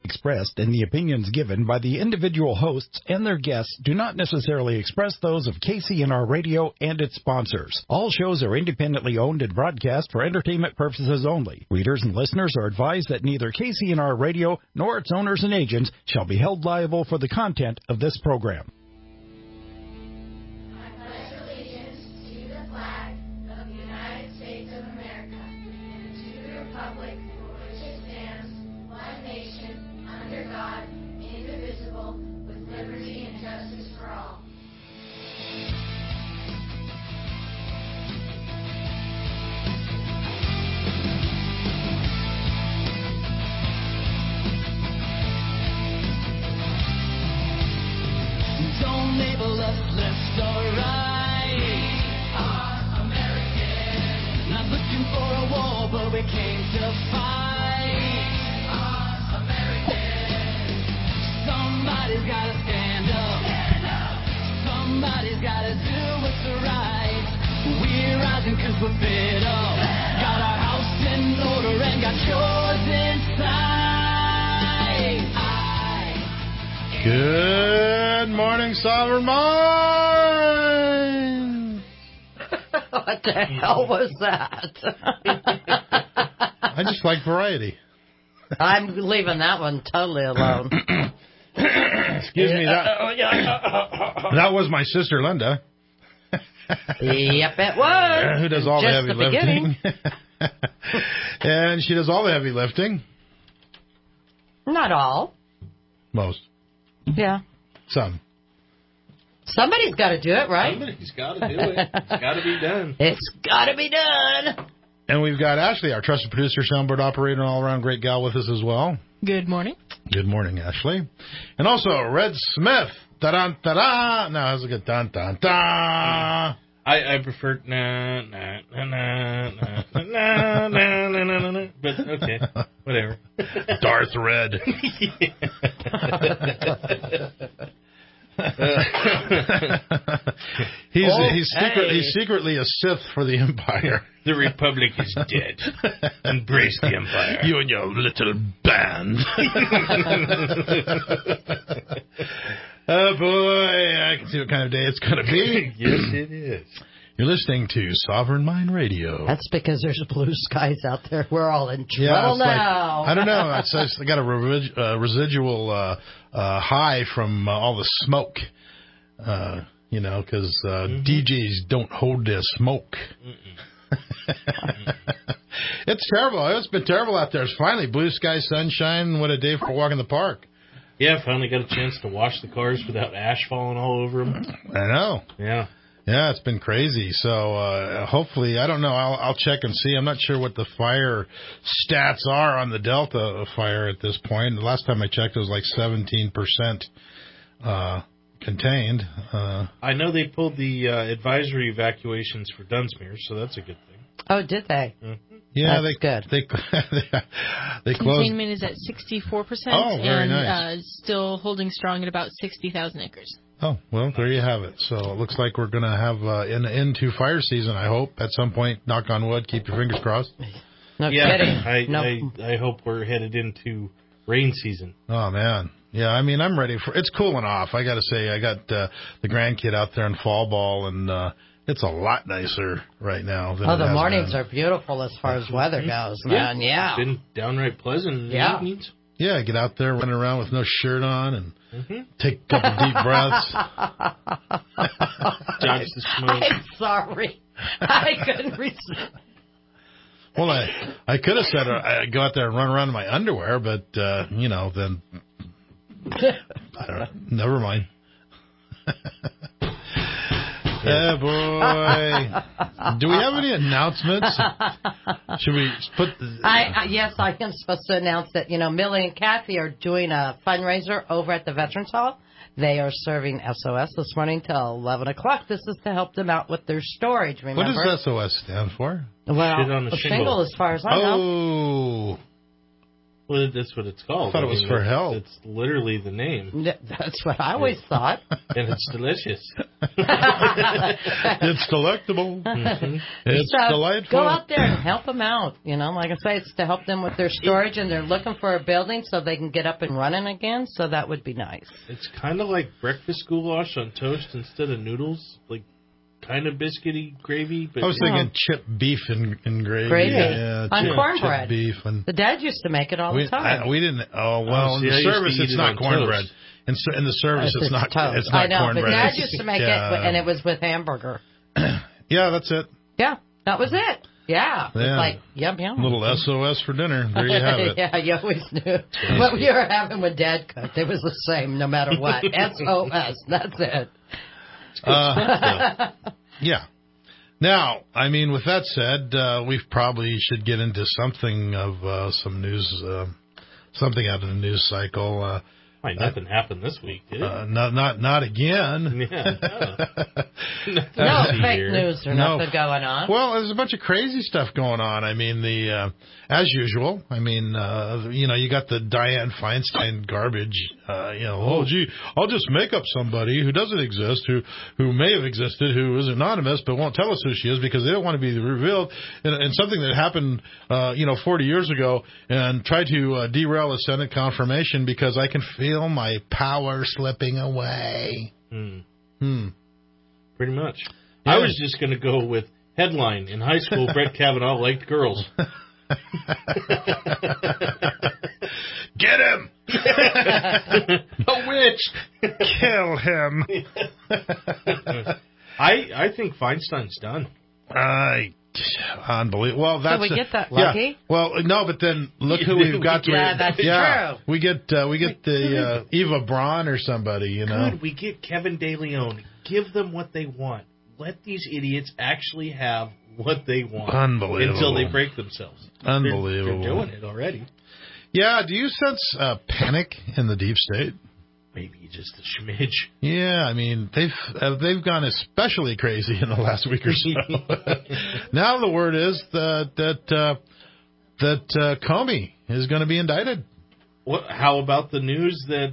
expressed and the opinions given by the individual hosts and their guests do not necessarily express those of KCNR Radio and its sponsors. All shows are independently owned and broadcast for entertainment purposes only. Readers and listeners are advised that neither KCNR Radio nor its owners and agents shall be held liable for the content of this program. Good morning, Sovereign Mind. What the hell was that? I just like variety. I'm leaving that one totally alone. Excuse me, that was my sister Linda. Yep, it was. Who does all Just the heavy lifting. And she does all the heavy lifting. Not all. Most. Yeah. Some. Somebody's got to do it, right? Somebody's got to do it. It's got to be done. It's got to be done. And we've got Ashley, our trusted producer, soundboard operator, and all-around great gal with us as well. Good morning. Good morning, Ashley. And also, Red Smith. Da-da-da-da. No, that was a good da-da-da. I prefer na na na na na na na na na na. But okay, whatever. Darth Red. He's secretly a Sith for the Empire. The Republic is dead. Embrace the Empire. You and your little band. Oh, boy. I can see what kind of day it's going to be. Yes, it is. You're listening to Sovereign Mind Radio. That's because there's blue skies out there. We're all in trouble now. Like, I don't know. I got a residual high from all the smoke, because DJs don't hold their smoke. It's terrible. It's been terrible out there. It's finally blue sky, sunshine. What a day for a walk in the park. Yeah, finally got a chance to wash the cars without ash falling all over them. I know. Yeah. Yeah, it's been crazy. So hopefully, I don't know. I'll check and see. I'm not sure what the fire stats are on the Delta fire at this point. The last time I checked, it was like 17% contained. I know they pulled the advisory evacuations for Dunsmuir, so that's a good thing. Oh, did they? Mm-hmm. Yeah, that's good. They closed. Containment is at 64%. Oh, very and, nice. Still holding strong at about 60,000 acres. Oh, well, there you have it. So it looks like we're going to have an end to fire season, I hope, at some point. Knock on wood. Keep your fingers crossed. No kidding. I hope we're headed into rain season. Oh, man. Yeah, I mean, I'm ready for it's cooling off. I got to say, I got the grandkid out there in fall ball, and it's a lot nicer right now than the mornings are beautiful as far as weather goes, man. Yeah. It's been downright pleasant in the evenings. Yeah, get out there running around with no shirt on and take a couple deep breaths. Dodge the smoke. I'm sorry. I couldn't resist. Well, I could have said I'd go out there and run around in my underwear, but, then I don't know. Never mind. Yeah, boy. Do we have any announcements? Should we put... Yes, I am supposed to announce that, Millie and Kathy are doing a fundraiser over at the Veterans Hall. They are serving SOS this morning till 11 o'clock. This is to help them out with their storage, remember? What does SOS stand for? Well, Shit on the shingle, as far as I know. Oh. Well, that's what it's called. I thought it was for help. It's literally the name. That's what I always thought. And it's delicious. It's delectable. It's So delightful. go out there and help them out. Like I say, it's to help them with their storage, and they're looking for a building so they can get up and running again. So that would be nice. It's kind of like breakfast goulash on toast instead of noodles, like kind of biscuity gravy. But I was thinking chipped beef and gravy. Gravy. Yeah, On chipped cornbread. beef. And The dad used to make it all the time. we didn't. Oh, well, in see, I the used to service, eat it's it not on cornbread. toast. In the service, it's not. toast. It's not I know, cornbread. but dad It's- used to make yeah. it, and it was with hamburger. Yeah, that's it. Yeah, that was it. Yeah. It was Yeah. like, yum, yum. A little SOS for dinner. There you have it. Yeah, you always knew. What we were having when Dad cooked, it was the same no matter what. SOS, that's it. Yeah. Now, I mean, with that said, we probably should get into something of some news, something out of the news cycle. Why, nothing happened this week, did it? Not again. Yeah. No fake news or nothing going on. Well, there's a bunch of crazy stuff going on. I mean, as usual. I mean, you got the Dianne Feinstein garbage. Oh gee, I'll just make up somebody who doesn't exist, who may have existed, who is anonymous, but won't tell us who she is because they don't want to be revealed. And something that happened, 40 years ago, and try to derail a Senate confirmation because I can feel my power slipping away. Pretty much. Yeah. I was just going to go with headline. In high school, Brett Kavanaugh liked girls. Get him! A witch! Kill him! I think Feinstein's done. Unbelievable. Well, that's we get that yeah. lucky? Well, no, but then look who we've got. Yeah, that's true. We get the Eva Braun or somebody. Good. We get Kevin De Leon. Give them what they want. Let these idiots actually have what they want. Unbelievable. Until they break themselves. Unbelievable. They're doing it already. Yeah. Do you sense panic in the deep state? Maybe just a smidge. Yeah, I mean they've gone especially crazy in the last week or so. Now the word is that Comey is going to be indicted. How about the news that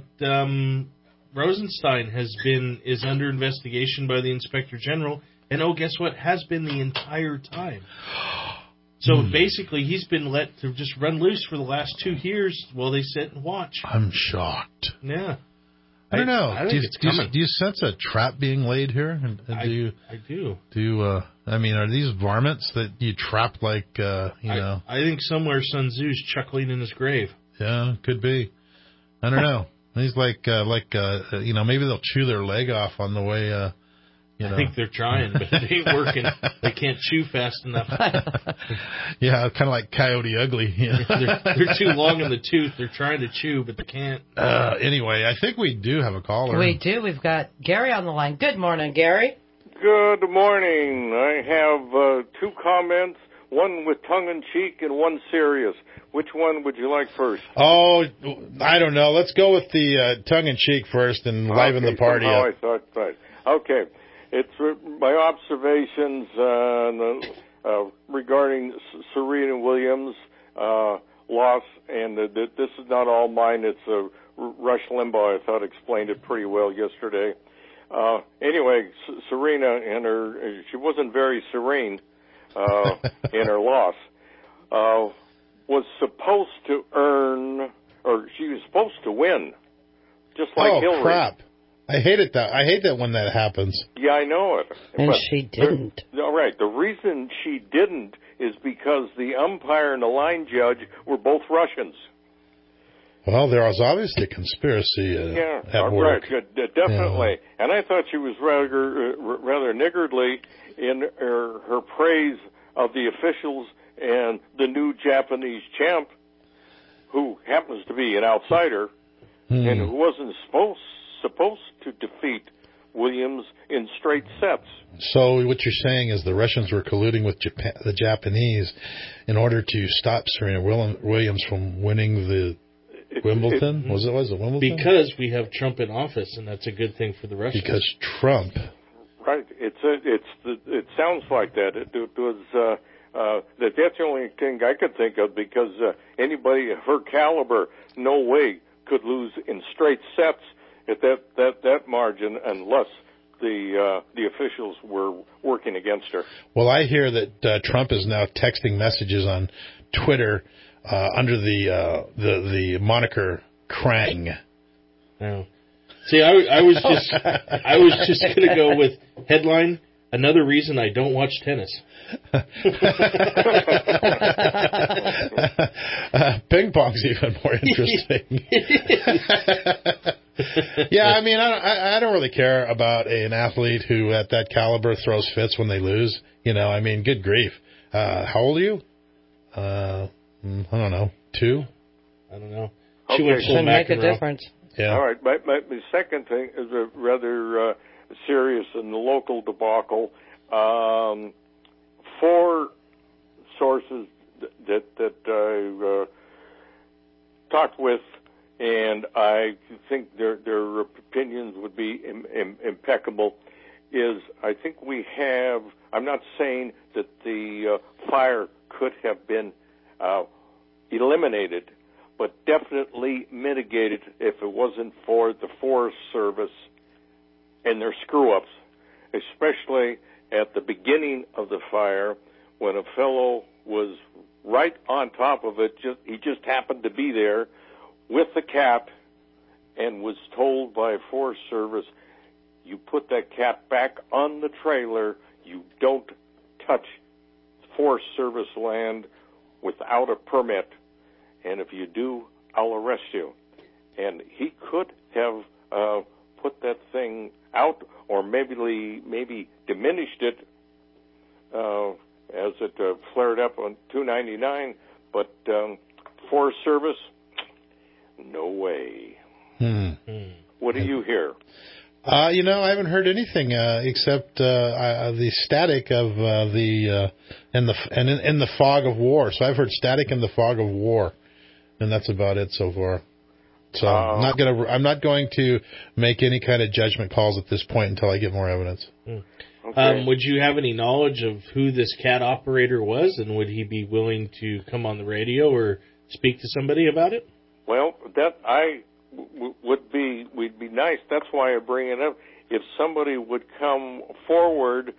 Rosenstein is under investigation by the Inspector General, and guess what? Has been the entire time. So basically, he's been let to just run loose for the last 2 years while they sit and watch. I'm shocked. Yeah. I don't know. I think it's coming. Do you sense a trap being laid here? And I do. I mean, are these varmints that you trap like, I think somewhere Sun Tzu's chuckling in his grave. Yeah, could be. I don't know. He's like, maybe they'll chew their leg off on the way, I think they're trying, but it ain't working. They can't chew fast enough. Yeah, kind of like Coyote Ugly. They're too long in the tooth. They're trying to chew, but they can't. Anyway, I think we do have a caller. We do. We've got Gary on the line. Good morning, Gary. Good morning. I have 2 comments, one with tongue-in-cheek and one serious. Which one would you like first? Oh, I don't know. Let's go with the tongue-in-cheek first and liven the party somehow up. I thought right. Okay. It's my observations regarding Serena Williams' loss, and this is not all mine. It's Rush Limbaugh, I thought, explained it pretty well yesterday. Anyway, Serena she wasn't very serene in her loss. Was supposed to earn, or she was supposed to win, just like Hillary. Oh, crap. I hate it. I hate that when that happens. Yeah, I know it. And but she didn't. All right. The reason she didn't is because the umpire and the line judge were both Russians. Well, there was obviously a conspiracy at work. Right, definitely. Yeah. And I thought she was rather niggardly in her praise of the officials and the new Japanese champ, who happens to be an outsider and who wasn't supposed to defeat Williams in straight sets. So what you're saying is the Russians were colluding with the Japanese in order to stop Serena Williams from winning the Wimbledon? Was it Wimbledon? Because we have Trump in office, and that's a good thing for the Russians. Because Trump. Right. It sounds like that. It was that's the only thing I could think of, because anybody of her caliber, no way could lose in straight sets at that margin unless the officials were working against her. Well, I hear that Trump is now texting messages on Twitter under the moniker Krang. Oh. See, I was just going to go with headline. Another reason I don't watch tennis. Ping pong's even more interesting. Yeah, I mean, I don't really care about an athlete who at that caliber throws fits when they lose. You know, I mean, good grief. How old are you? I don't know, 2? I don't know. Okay. She went full Shouldn't make a McEnroe. difference. Yeah. All right. My second thing is a rather serious and local debacle. 4 sources that I talked with, and I think their opinions would be impeccable. Is I think we have. I'm not saying that the fire could have been eliminated, but definitely mitigated if it wasn't for the Forest Service and their screw-ups, especially at the beginning of the fire when a fellow was right on top of it. He just happened to be there with the cap and was told by Forest Service, you put that cap back on the trailer, you don't touch Forest Service land without a permit, and if you do, I'll arrest you. And he could have put that thing out, or maybe diminished it as it flared up on 299. But Forest Service, no way. What do you hear? You know, I haven't heard anything except the static of in the fog of war. So I've heard static in the fog of war, and that's about it so far. So I'm not going to make any kind of judgment calls at this point until I get more evidence. Okay. Would you have any knowledge of who this cat operator was, and would he be willing to come on the radio or speak to somebody about it? Well, that would be nice. That's why I bring it up. If somebody would come forward,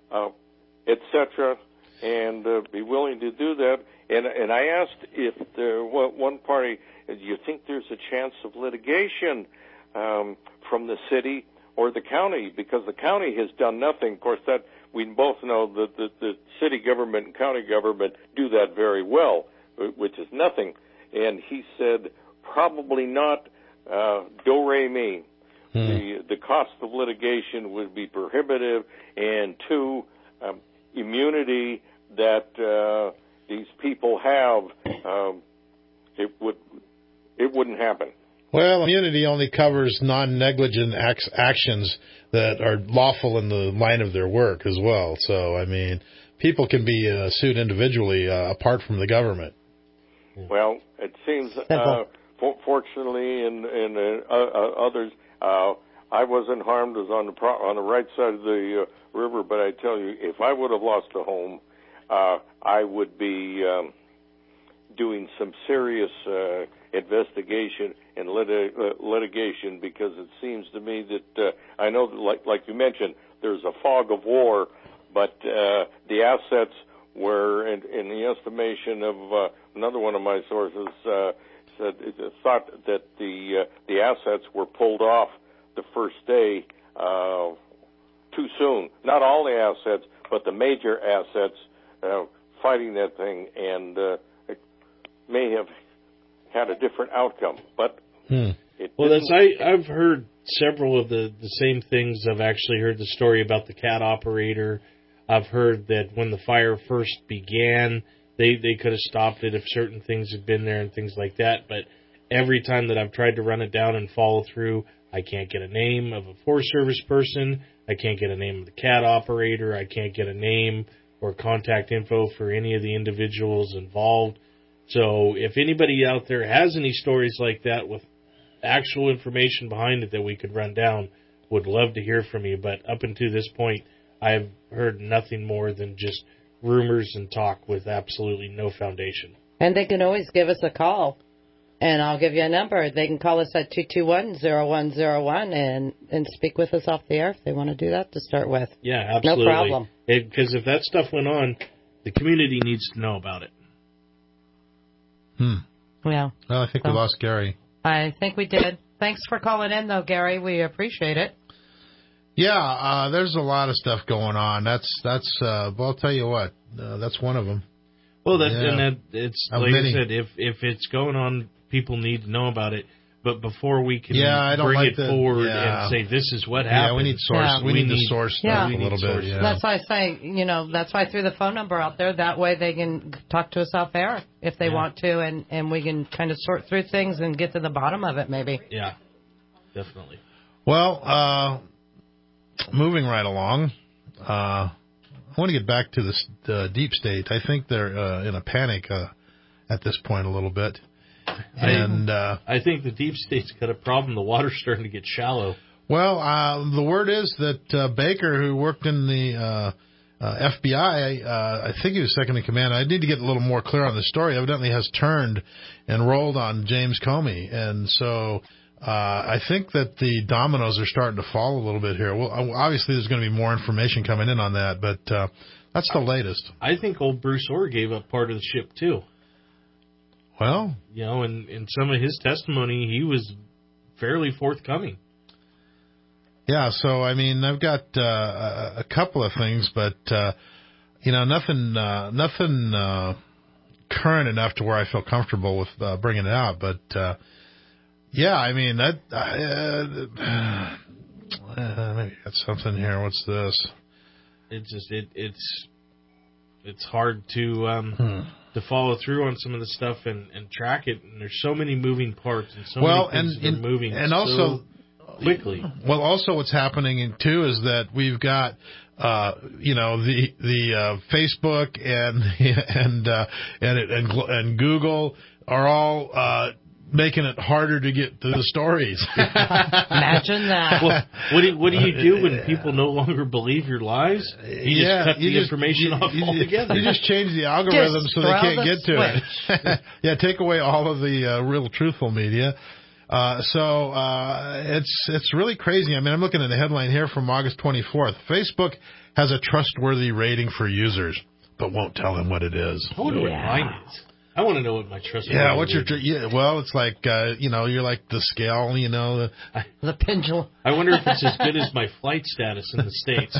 etc., and be willing to do that. And I asked if one party, do you think there's a chance of litigation from the city or the county? Because the county has done nothing. Of course, that we both know that the city government and county government do that very well, which is nothing. And he said, probably not. Do re mi. The cost of litigation would be prohibitive, and 2, immunity that these people have, it wouldn't happen. Well, immunity only covers non-negligent actions that are lawful in the line of their work as well. So, I mean, people can be sued individually apart from the government. Well, it seems, fortunately, and others, I wasn't harmed. I was on the right side of the river, but I tell you, if I would have lost a home, I would be doing some serious investigation and litigation, because it seems to me that I know that, like you mentioned, there's a fog of war, but the assets were, in the estimation of another one of my sources, thought that the assets were pulled off the first day too soon. Not all the assets, but the major assets fighting that thing, and it may have had a different outcome. But I've heard several of the same things. I've actually heard the story about the cat operator. I've heard that when the fire first began, they could have stopped it if certain things had been there and things like that. But every time that I've tried to run it down and follow through, I can't get a name of a Forest Service person. I can't get a name of the cat operator. I can't get a name or contact info for any of the individuals involved. So if anybody out there has any stories like that with actual information behind it that we could run down, would love to hear from you. But up until this point, I've heard nothing more than just rumors and talk with absolutely no foundation. And they can always give us a call And I'll give you a number. They can call us at 221-0101 and speak with us off the air if they want to do that to start with. Yeah, absolutely. No problem. Because if that stuff went on, the community needs to know about it. Yeah. Well, I think we lost Gary. I think we did. Thanks for calling in, though, Gary. We appreciate it. Yeah, there's a lot of stuff going on. That's. Well, I'll tell you what. That's one of them. Well, it's like I said. If it's going on, people need to know about it. But before we can bring it forward and say this is what happened, we need source. Yeah. We need to source stuff a little bit. Yeah. That's why I say, that's why I threw the phone number out there. That way they can talk to us off air if they want to, and we can kind of sort through things and get to the bottom of it, maybe. Yeah, definitely. Well, moving right along, I want to get back to the deep state. I think they're in a panic at this point a little bit. And I think the deep state's got a problem. The water's starting to get shallow. Well, the word is that Baker, who worked in the FBI, I think he was second in command. I need to get a little more clear on the story. Evidently has turned and rolled on James Comey. And so I think that the dominoes are starting to fall a little bit here. Well, obviously there's going to be more information coming in on that, but that's the latest. I think old Bruce Orr gave up part of the ship, too. Well, in some of his testimony, he was fairly forthcoming. Yeah, so, I mean, I've got a couple of things, but, nothing current enough to where I feel comfortable with bringing it out. But, I mean, that maybe got something here. What's this? It's hard to follow through on some of the stuff and track it, and there's so many moving parts and so many things that are moving and also quickly. Well, also what's happening too is that we've got the Facebook and Google are all making it harder to get to the stories. Imagine that. Well, what do you do when people no longer believe your lies? You just cut the information off altogether. You just change the algorithm so they can't get to it. Yeah, take away all of the real truthful media. So it's really crazy. I mean, I'm looking at the headline here from August 24th. Facebook has a trustworthy rating for users, but won't tell them what it is. I wonder what mine is. I want to know what my trustworthy is. Yeah, what's your... well, it's like, you're like the scale, the pendulum. I wonder if it's as good as my flight status in the States.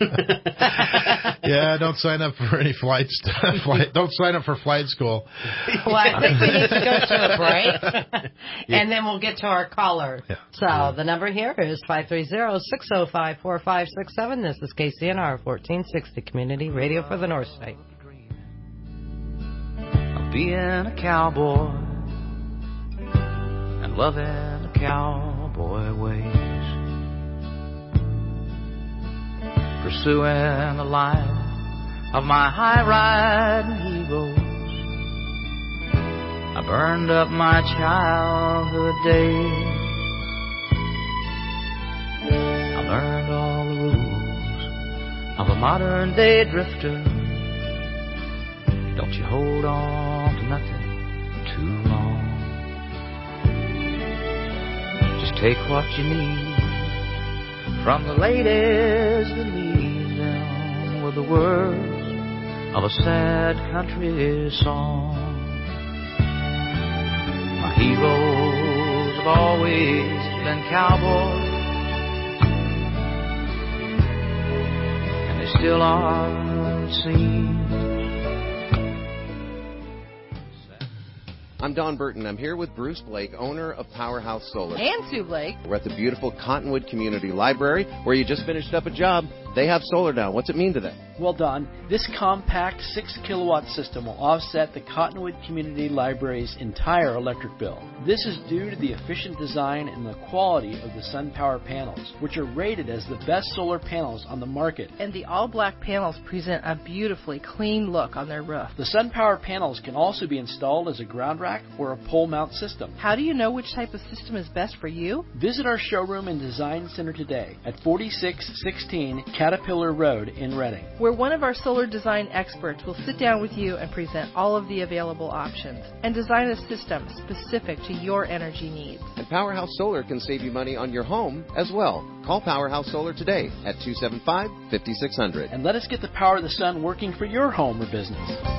Yeah, don't sign up for any don't sign up for flight school. Well, I think we need to go to a break, and then we'll get to our caller. Yeah. So the number here is 530-605-4567. This is KCNR 1460 Community Radio for the North State. Being a cowboy and loving the cowboy ways, pursuing the life of my high-riding heroes. I burned up my childhood days. I learned all the rules of a modern-day drifter. Don't you hold on to nothing too long. Just take what you need from the ladies that leave them with the words of a sad country song. My heroes have always been cowboys, and they still are, it seems. I'm Don Burton. I'm here with Bruce Blake, owner of Powerhouse Solar. And Sue Blake. We're at the beautiful Cottonwood Community Library, where you just finished up a job. They have solar now. What's it mean to them? Well, Don, this compact 6-kilowatt system will offset the Cottonwood Community Library's entire electric bill. This is due to the efficient design and the quality of the SunPower panels, which are rated as the best solar panels on the market. And the all-black panels present a beautifully clean look on their roof. The SunPower panels can also be installed as a ground rack or a pole mount system. How do you know which type of system is best for you? Visit our showroom and design center today at 4616 Caterpillar Road in Reading, where one of our solar design experts will sit down with you and present all of the available options and design a system specific to your energy needs. And Powerhouse Solar can save you money on your home as well. Call Powerhouse Solar today at 275-5600. and let us get the power of the sun working for your home or business.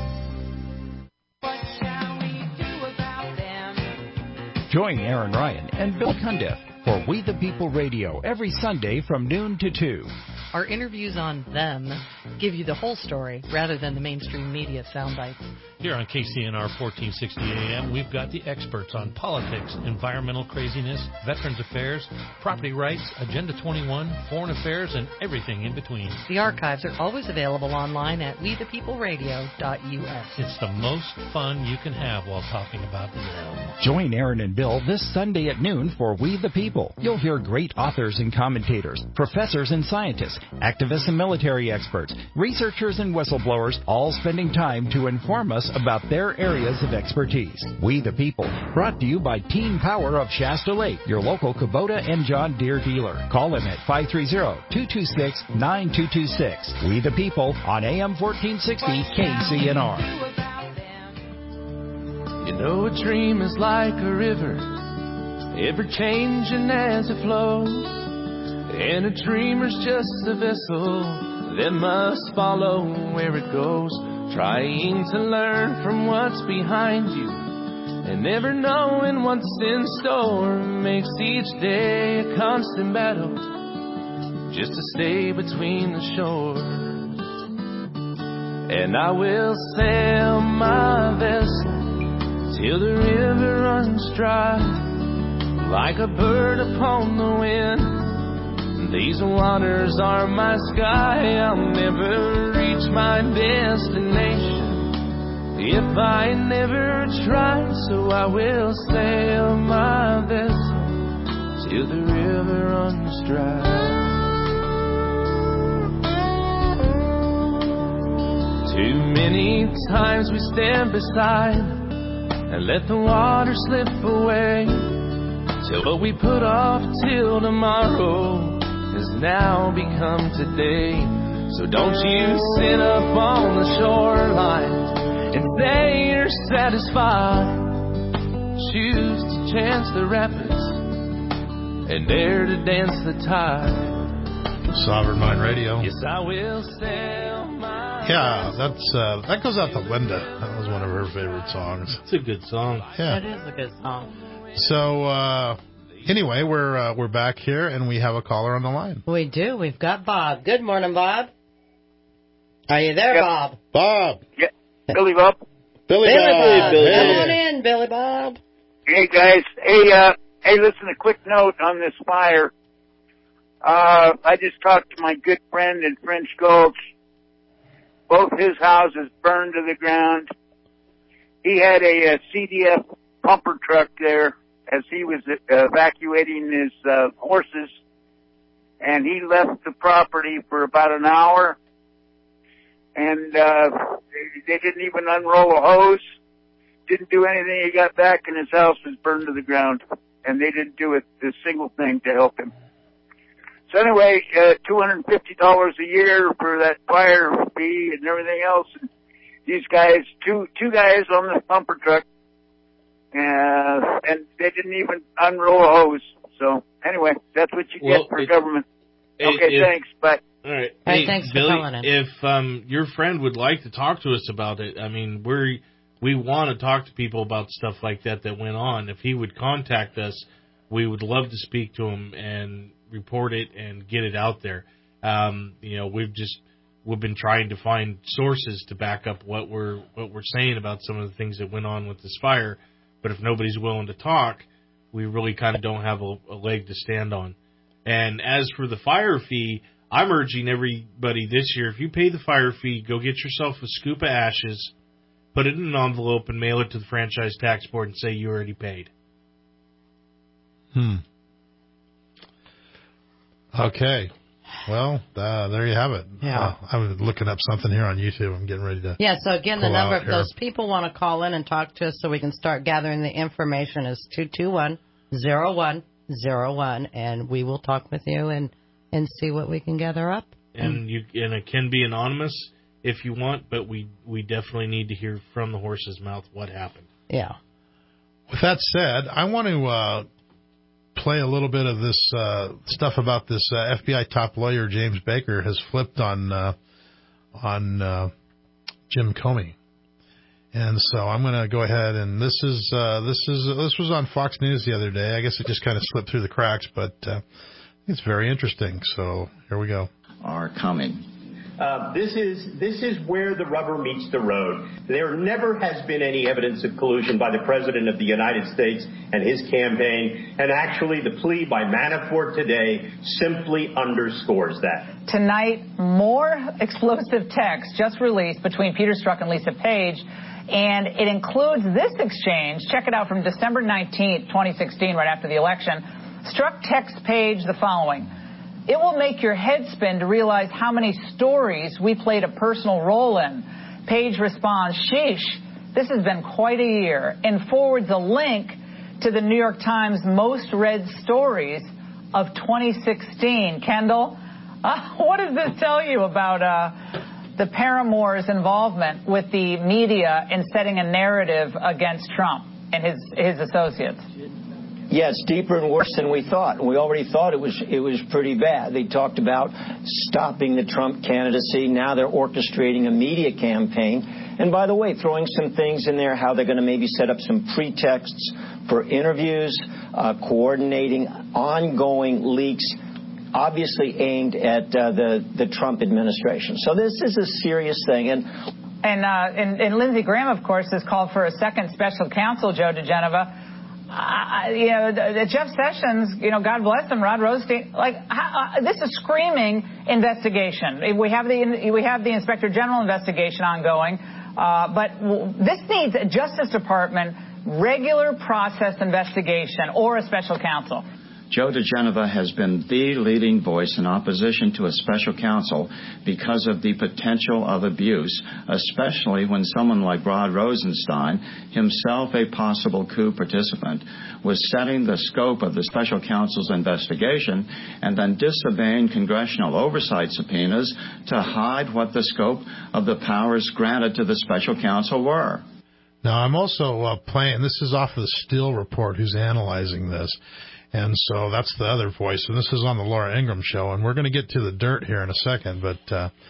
Join Aaron Ryan and Bill Cundiff for We the People Radio every Sunday from noon to 2. Our interviews on them give you the whole story rather than the mainstream media sound bites. Here on KCNR 1460 AM, we've got the experts on politics, environmental craziness, veterans affairs, property rights, Agenda 21, foreign affairs, and everything in between. The archives are always available online at wethepeopleradio.us. It's the most fun you can have while talking about them. Join Aaron and Bill this Sunday at noon for We the People. You'll hear great authors and commentators, professors and scientists, activists and military experts, researchers and whistleblowers, all spending time to inform us about their areas of expertise. We the People, brought to you by Team Power of Shasta Lake, your local Kubota and John Deere dealer. Call them at 530-226-9226. We the People on AM 1460 KCNR. You know, a dream is like a river, ever changing as it flows. And a dreamer's just a vessel that must follow where it goes, trying to learn from what's behind you and never knowing what's in store makes each day a constant battle just to stay between the shores. And I will sail my vessel till the river runs dry, like a bird upon the wind. These waters are my sky. I'll never reach my destination if I never try. So I will sail my vessel till the river runs dry. Too many times we stand beside and let the water slip away, till what we put off till tomorrow has now become today. So don't you sit up on the shoreline and say you're satisfied. Choose to chance the rapids and dare to dance the tide. Sovereign Mind Radio. Yes, I will sail my... Yeah, that goes out to Linda. That was one of her favorite songs. It's a good song. Yeah. It is a good song. So, anyway, we're back here, and we have a caller on the line. We do. We've got Bob. Good morning, Bob. Are you there, Yep. Bob? Bob. Yeah. Billy Bob. Billy Bob. Come on in, Billy Bob. Hey, guys. Hey, listen, a quick note on this fire. I just talked to my good friend in French Gulch. Both his houses burned to the ground. He had a CDF pumper truck there as he was evacuating his horses, and he left the property for about an hour, and they didn't even unroll a hose, didn't do anything. He got back and his house was burned to the ground, and they didn't do a single thing to help him. So anyway, $250 a year for that fire fee and everything else. And these guys, two guys on the pumper truck, and they didn't even unroll a hose. So anyway, that's what you get for government. Okay, thanks. Bye. All right. Hey, thanks Billy, for calling in. If your friend would like to talk to us about it, I mean, we want to talk to people about stuff like that went on. If he would contact us, we would love to speak to him and report it and get it out there. We've been trying to find sources to back up what we're saying about some of the things that went on with this fire. But if nobody's willing to talk, we really kind of don't have a leg to stand on. And as for the fire fee, I'm urging everybody this year, if you pay the fire fee, go get yourself a scoop of ashes, put it in an envelope, and mail it to the Franchise Tax Board and say you already paid. Okay. Well, there you have it. Yeah. I'm looking up something here on YouTube. I'm getting ready to. Yeah, so again, the pull number out of here. those people want to call in and talk to us so we can start gathering the information is 221-0101, and we will talk with you and see what we can gather up. and it can be anonymous if you want, but we definitely need to hear from the horse's mouth what happened. Yeah. With that said, I want to play a little bit of this stuff about this FBI top lawyer James Baker has flipped on Jim Comey, and so I'm going to go ahead and this was on Fox News the other day. I guess it just kind of slipped through the cracks, but it's very interesting. So here we go. Are coming. This is where the rubber meets the road. There never has been any evidence of collusion by the President of the United States and his campaign, and actually the plea by Manafort today simply underscores that. Tonight, more explosive text just released between Peter Strzok and Lisa Page, and it includes this exchange. Check it out from December 19th, 2016, right after the election. Strzok texts Page the following. It will make your head spin to realize how many stories we played a personal role in. Page responds, sheesh, this has been quite a year, and forwards a link to the New York Times most read stories of 2016. Kendall, what does this tell you about the Paramour's involvement with the media in setting a narrative against Trump and his associates? Yes, deeper and worse than we thought. We already thought it was pretty bad. They talked about stopping the Trump candidacy. Now they're orchestrating a media campaign. And by the way, throwing some things in there, how they're going to maybe set up some pretexts for interviews, coordinating ongoing leaks, obviously aimed at the Trump administration. So this is a serious thing. And Lindsey Graham, of course, has called for a second special counsel, Joe DeGenova. Jeff Sessions, God bless him, Rod Rosenstein, this is screaming investigation. We have the Inspector General investigation ongoing, but this needs a Justice Department regular process investigation or a special counsel. Joe DeGenova has been the leading voice in opposition to a special counsel because of the potential of abuse, especially when someone like Rod Rosenstein, himself a possible coup participant, was setting the scope of the special counsel's investigation and then disobeying congressional oversight subpoenas to hide what the scope of the powers granted to the special counsel were. Now, I'm also playing, this is off of the Steele Report, who's analyzing this. And so that's the other voice. And this is on the Laura Ingraham Show. And we're going to get to the dirt here in a second, but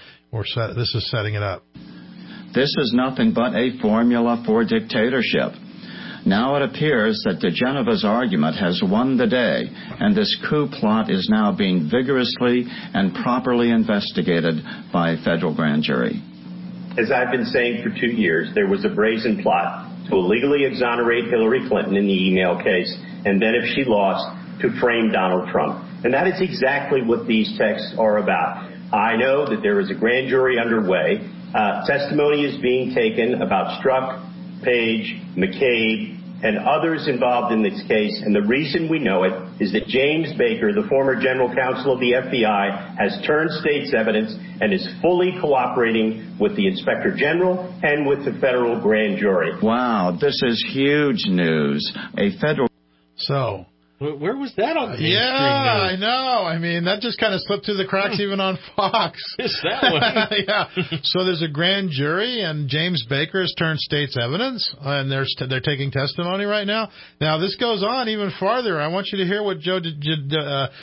this is setting it up. This is nothing but a formula for dictatorship. Now it appears that DeGenova's argument has won the day, and this coup plot is now being vigorously and properly investigated by a federal grand jury. As I've been saying for 2 years, there was a brazen plot to illegally exonerate Hillary Clinton in the email case, and then if she lost, to frame Donald Trump. And that is exactly what these texts are about. I know that there is a grand jury underway. Testimony is being taken about Strzok, Page, McCabe, and others involved in this case, and the reason we know it is that James Baker, the former general counsel of the FBI, has turned state's evidence and is fully cooperating with the Inspector General and with the federal grand jury. Wow, this is huge news. A federal... So... Where was that on the mainstream news? I know. I mean, that just kind of slipped through the cracks even on Fox. It's that one. Yeah. So there's a grand jury, and James Baker has turned state's evidence, and they're taking testimony right now. Now, this goes on even farther. I want you to hear what Joe DeGenova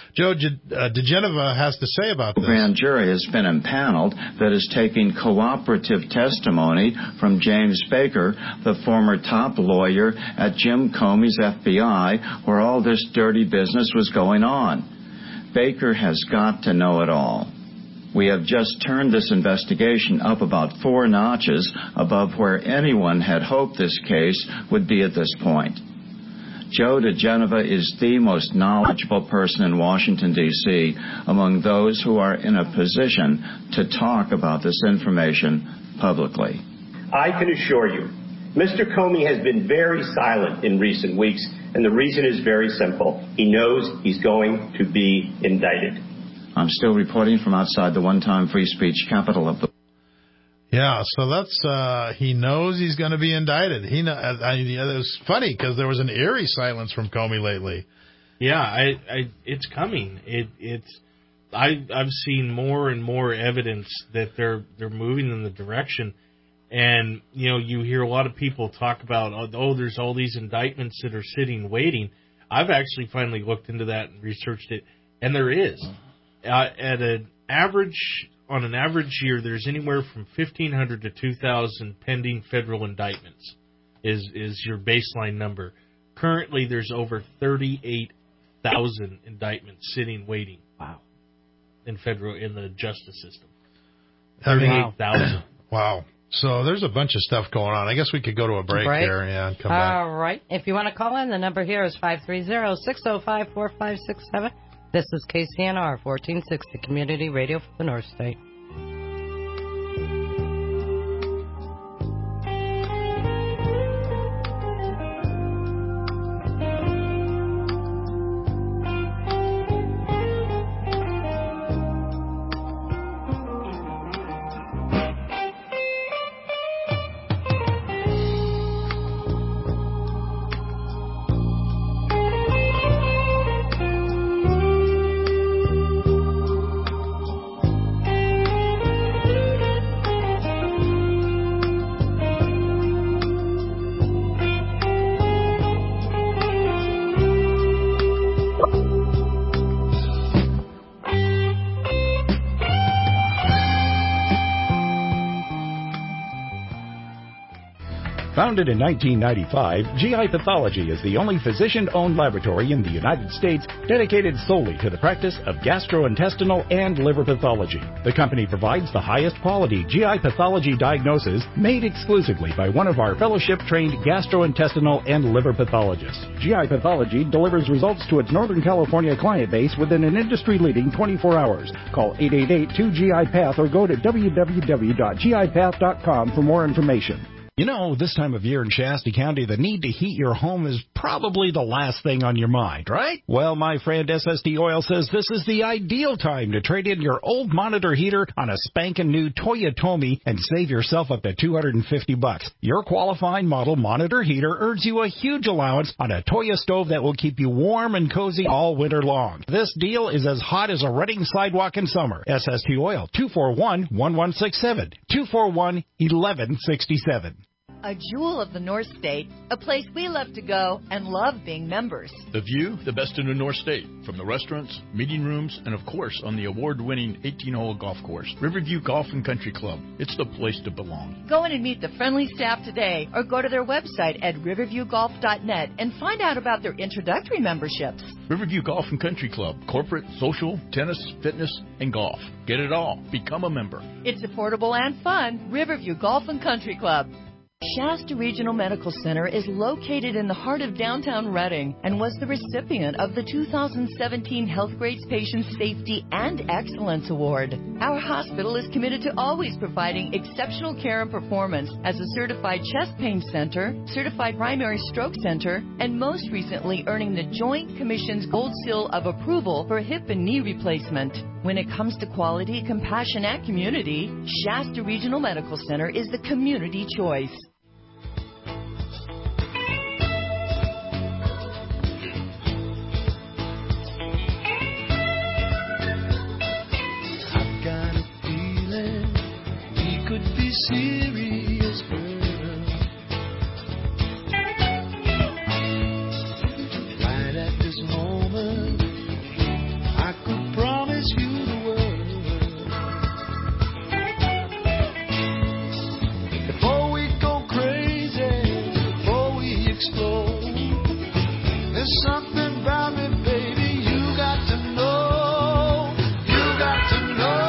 has to say about this. The grand jury has been impaneled that is taking cooperative testimony from James Baker, the former top lawyer at Jim Comey's FBI, where all this dirty business was going on. Baker has got to know it all. We have just turned this investigation up about 4 notches above where anyone had hoped this case would be at this point. Joe DeGenova is the most knowledgeable person in Washington, D.C., among those who are in a position to talk about this information publicly. I can assure you, Mr. Comey has been very silent in recent weeks, and the reason is very simple. He knows he's going to be indicted. I'm still reporting from outside the one-time free speech capital of the... Yeah, so that's, he knows he's going to be indicted. It was funny because there was an eerie silence from Comey lately. Yeah, it's coming. I've seen more and more evidence that they're moving in the direction. And, you hear a lot of people talk about, there's all these indictments that are sitting waiting. I've actually finally looked into that and researched it, and there is. On an average year, there's anywhere from 1,500 to 2,000 pending federal indictments is your baseline number. Currently, there's over 38,000 indictments sitting waiting. Wow. In the justice system. 38,000. Wow. So there's a bunch of stuff going on. I guess we could go to a break here and come back. All right. If you want to call in, the number here is 530-605-4567. This is KCNR 1460 Community Radio for the North State. Founded in 1995, GI Pathology is the only physician-owned laboratory in the United States dedicated solely to the practice of gastrointestinal and liver pathology. The company provides the highest quality GI pathology diagnosis made exclusively by one of our fellowship-trained gastrointestinal and liver pathologists. GI Pathology delivers results to its Northern California client base within an industry-leading 24 hours. Call 888-2GI-PATH or go to www.gipath.com for more information. This time of year in Shasta County, the need to heat your home is probably the last thing on your mind, right? Well, my friend SST Oil says this is the ideal time to trade in your old monitor heater on a spanking new Toyotomi and save yourself up to $250. Your qualifying model monitor heater earns you a huge allowance on a Toyo stove that will keep you warm and cozy all winter long. This deal is as hot as a Reading sidewalk in summer. SST Oil, 241-1167, 241-1167. A jewel of the North State, a place we love to go and love being members. The view, the best in the North State, from the restaurants, meeting rooms, and of course on the award-winning 18-hole golf course, Riverview Golf and Country Club. It's the place to belong. Go in and meet the friendly staff today or go to their website at riverviewgolf.net and find out about their introductory memberships. Riverview Golf and Country Club, corporate, social, tennis, fitness, and golf. Get it all. Become a member. It's affordable and fun. Riverview Golf and Country Club. Shasta Regional Medical Center is located in the heart of downtown Reading and was the recipient of the 2017 Healthgrades Patient Safety and Excellence Award. Our hospital is committed to always providing exceptional care and performance as a certified chest pain center, certified primary stroke center, and most recently earning the Joint Commission's Gold Seal of Approval for hip and knee replacement. When it comes to quality, compassion, and community, Shasta Regional Medical Center is the community choice. Serious girl, right at this moment I could promise you the world. Before we go crazy, before we explode, there's something about me, baby, you got to know, you got to know.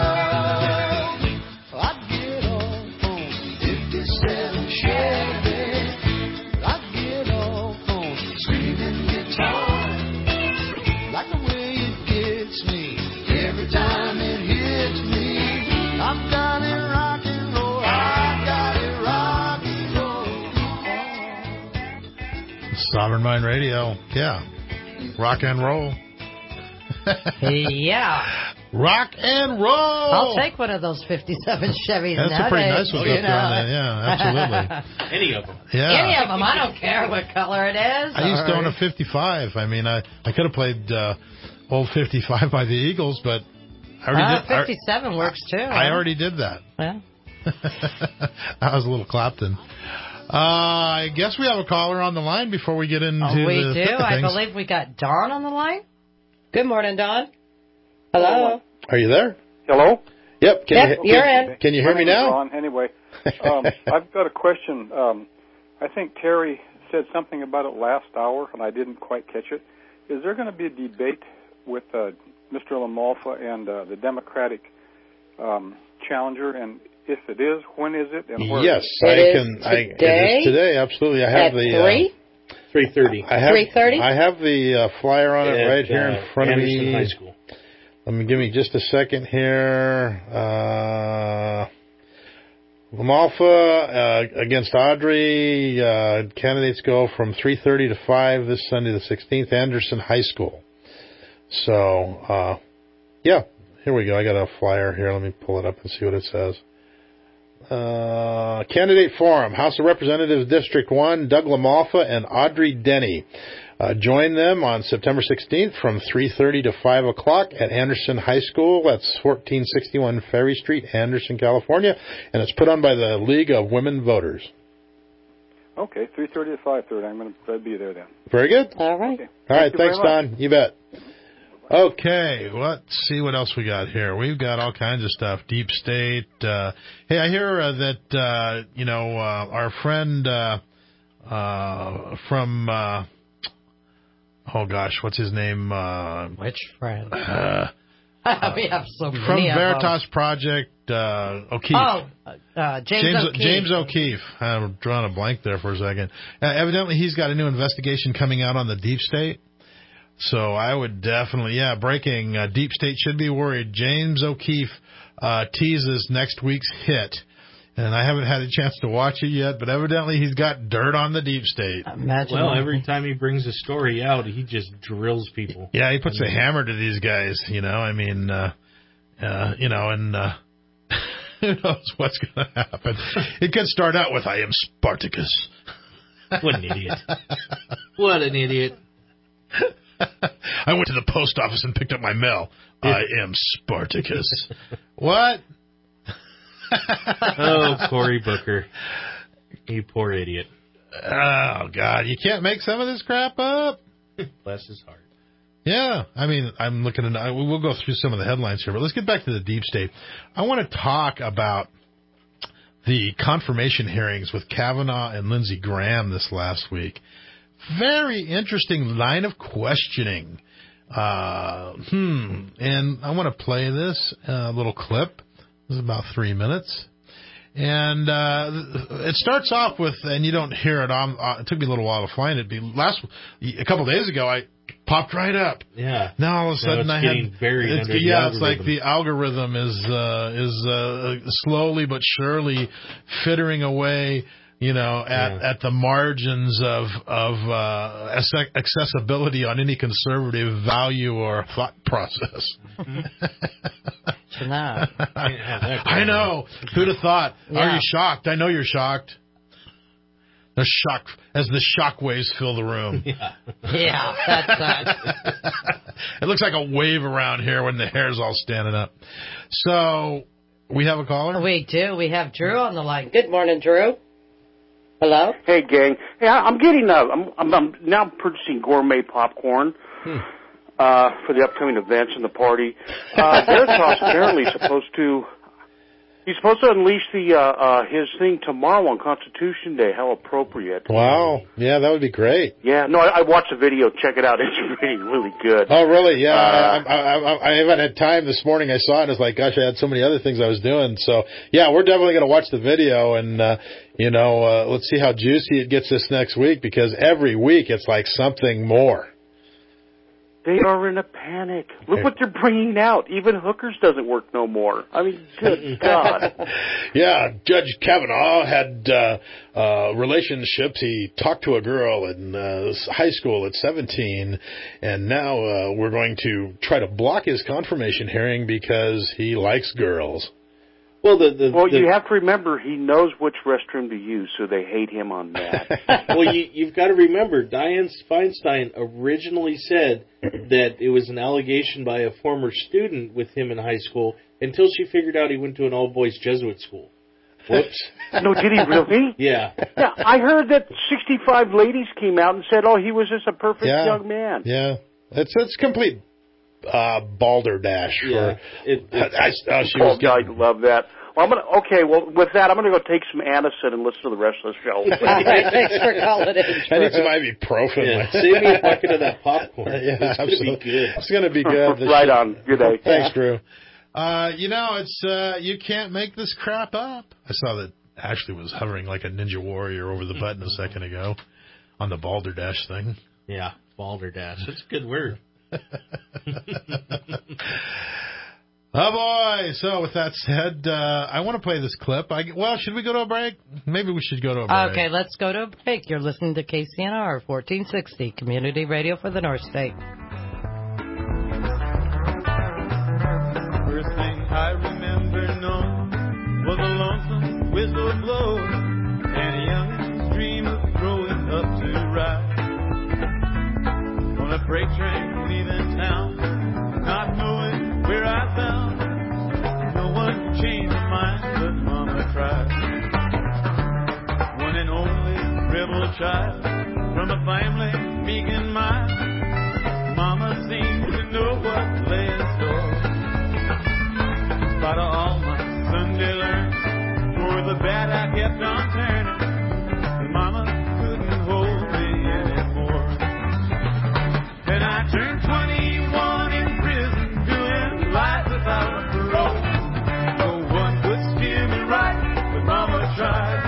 Sovereign Mind Radio. Yeah. Rock and roll. Yeah. Rock and roll. I'll take one of those 57 Chevys. That's a pretty nice one. Yeah, absolutely. Any of them. Yeah. Any of them. I don't care what color it is. I used to own a 55. I mean, I could have played old 55 by the Eagles, but I 57 works too. I already did that. Yeah. That was a little Clapton. I guess we have a caller on the line before we get into we the do. thick of I things. believe we got Dawn on the line. Good morning, Dawn. Hello. Are you there? Hello? Yep. You're in. Can you hear me now? Ron. Anyway, I've got a question. I think Terry said something about it last hour, and I didn't quite catch it. Is there going to be a debate with Mr. LaMalfa and the Democratic challenger? And if it is, when is it and where? Yes, it it is today. Absolutely. I have the 3:30. I have 3:30. I have the flyer on it right here in front of Anderson me. High School. Give me just a second here. LaMalfa against Audrey. Candidates go from 3:30 to 5 this Sunday, the 16th, Anderson High School. So, yeah, here we go. I got a flyer here. Let me pull it up and see what it says. Candidate Forum, House of Representatives District 1, Doug LaMalfa and Audrey Denny. Join them on September 16th from 3:30 to 5 o'clock at Anderson High School. That's 1461 Ferry Street, Anderson, California. And it's put on by the League of Women Voters. Okay, 3:30 to 5:30. I'm going to be there then. Very good. All right. Okay. All right, Thank you thanks, very much. Don. You bet. Okay, let's see what else we got here. We've got all kinds of stuff. Deep State. Hey, I hear that, our friend from... oh, gosh, what's his name? Which friend? We have so many from of Veritas them. Project, O'Keefe. Oh, James O'Keefe. James O'Keefe. I'm drawing a blank there for a second. Evidently, he's got a new investigation coming out on the Deep State. So I would definitely, breaking. Deep State should be worried. James O'Keefe teases next week's hit. And I haven't had a chance to watch it yet, but evidently he's got dirt on the Deep State. Well, every time he brings a story out, he just drills people. Yeah, he puts a hammer to these guys, and who knows what's going to happen. It could start out with, I am Spartacus. What an idiot. What an idiot. I went to the post office and picked up my mail. I am Spartacus. What? Oh, Cory Booker. You poor idiot. Oh, God. You can't make some of this crap up? Bless his heart. Yeah. I mean, I'm looking at... We'll go through some of the headlines here, but let's get back to the Deep State. I want to talk about the confirmation hearings with Kavanaugh and Lindsey Graham this last week. Very interesting line of questioning. And I want to play this little clip. This is about 3 minutes. And it starts off with, and you don't hear it. It took me a little while to find it. A couple of days ago, I popped right up. Yeah. Now all of a sudden it's getting buried under the algorithm. It's like the algorithm is slowly but surely fittering away, at the margins of accessibility on any conservative value or thought process. I know. Who'd have thought? Yeah. Are you shocked? I know you're shocked. The shock as the shock waves fill the room. Yeah, that's It looks like a wave around here when the hair's all standing up. So, we have a caller? We do. We have Drew on the line. Good morning, Drew. Hello? Hey, gang. Hey, I'm getting I'm now purchasing gourmet popcorn for the upcoming events and the party. Veritas apparently he's supposed to unleash his thing tomorrow on Constitution Day. How appropriate. Wow. Yeah, that would be great. Yeah, no, I watched the video. Check it out. It's really good. Oh, really? Yeah. I haven't had time this morning. I saw it and it's like, gosh, I had so many other things I was doing. So, yeah, we're definitely going to watch the video and, let's see how juicy it gets this next week because every week it's like something more. They are in a panic. Look what they're bringing out. Even hookers doesn't work no more. I mean, good God. Yeah, Judge Kavanaugh had relationships. He talked to a girl in high school at 17, and now we're going to try to block his confirmation hearing because he likes girls. Well, you have to remember he knows which restroom to use, so they hate him on that. Well, you've got to remember, Dianne Feinstein originally said that it was an allegation by a former student with him in high school until she figured out he went to an all-boys Jesuit school. Whoops. No, did he really? Yeah. Yeah, I heard that 65 ladies came out and said, oh, he was just a perfect young man. Yeah. It's complete balderdash. Yeah. She was I love that. Well, with that, I'm going to go take some Anacin and listen to the rest of the show. Thanks for calling in. I need some ibuprofen. Yeah, save me a bucket of that popcorn. Yeah, it's going to be good. It's going to be good. Right on. Good day. Thanks, Drew. It's you can't make this crap up. I saw that Ashley was hovering like a ninja warrior over the button a second ago on the balderdash thing. Yeah, balderdash. That's a good word. Oh, boy. So, with that said, I want to play this clip. Should we go to a break? Maybe we should go to a break. Okay, let's go to a break. You're listening to KCNR 1460, Community Radio for the North State. First thing I remember knowing was a lonesome whistle blow and a young dream of growing up to ride on a freight train leaving town, not knowing where I found. No one could change my mind, but Mama tried. One and only rebel child from a family meek and mild. Mama seemed to know what lay in store. In spite of all my Sunday learning, for the bad I kept on turning. Mama couldn't hold me anymore. Then I turned 21 in prison, doing life without a parole. No one could steer me right, but Mama tried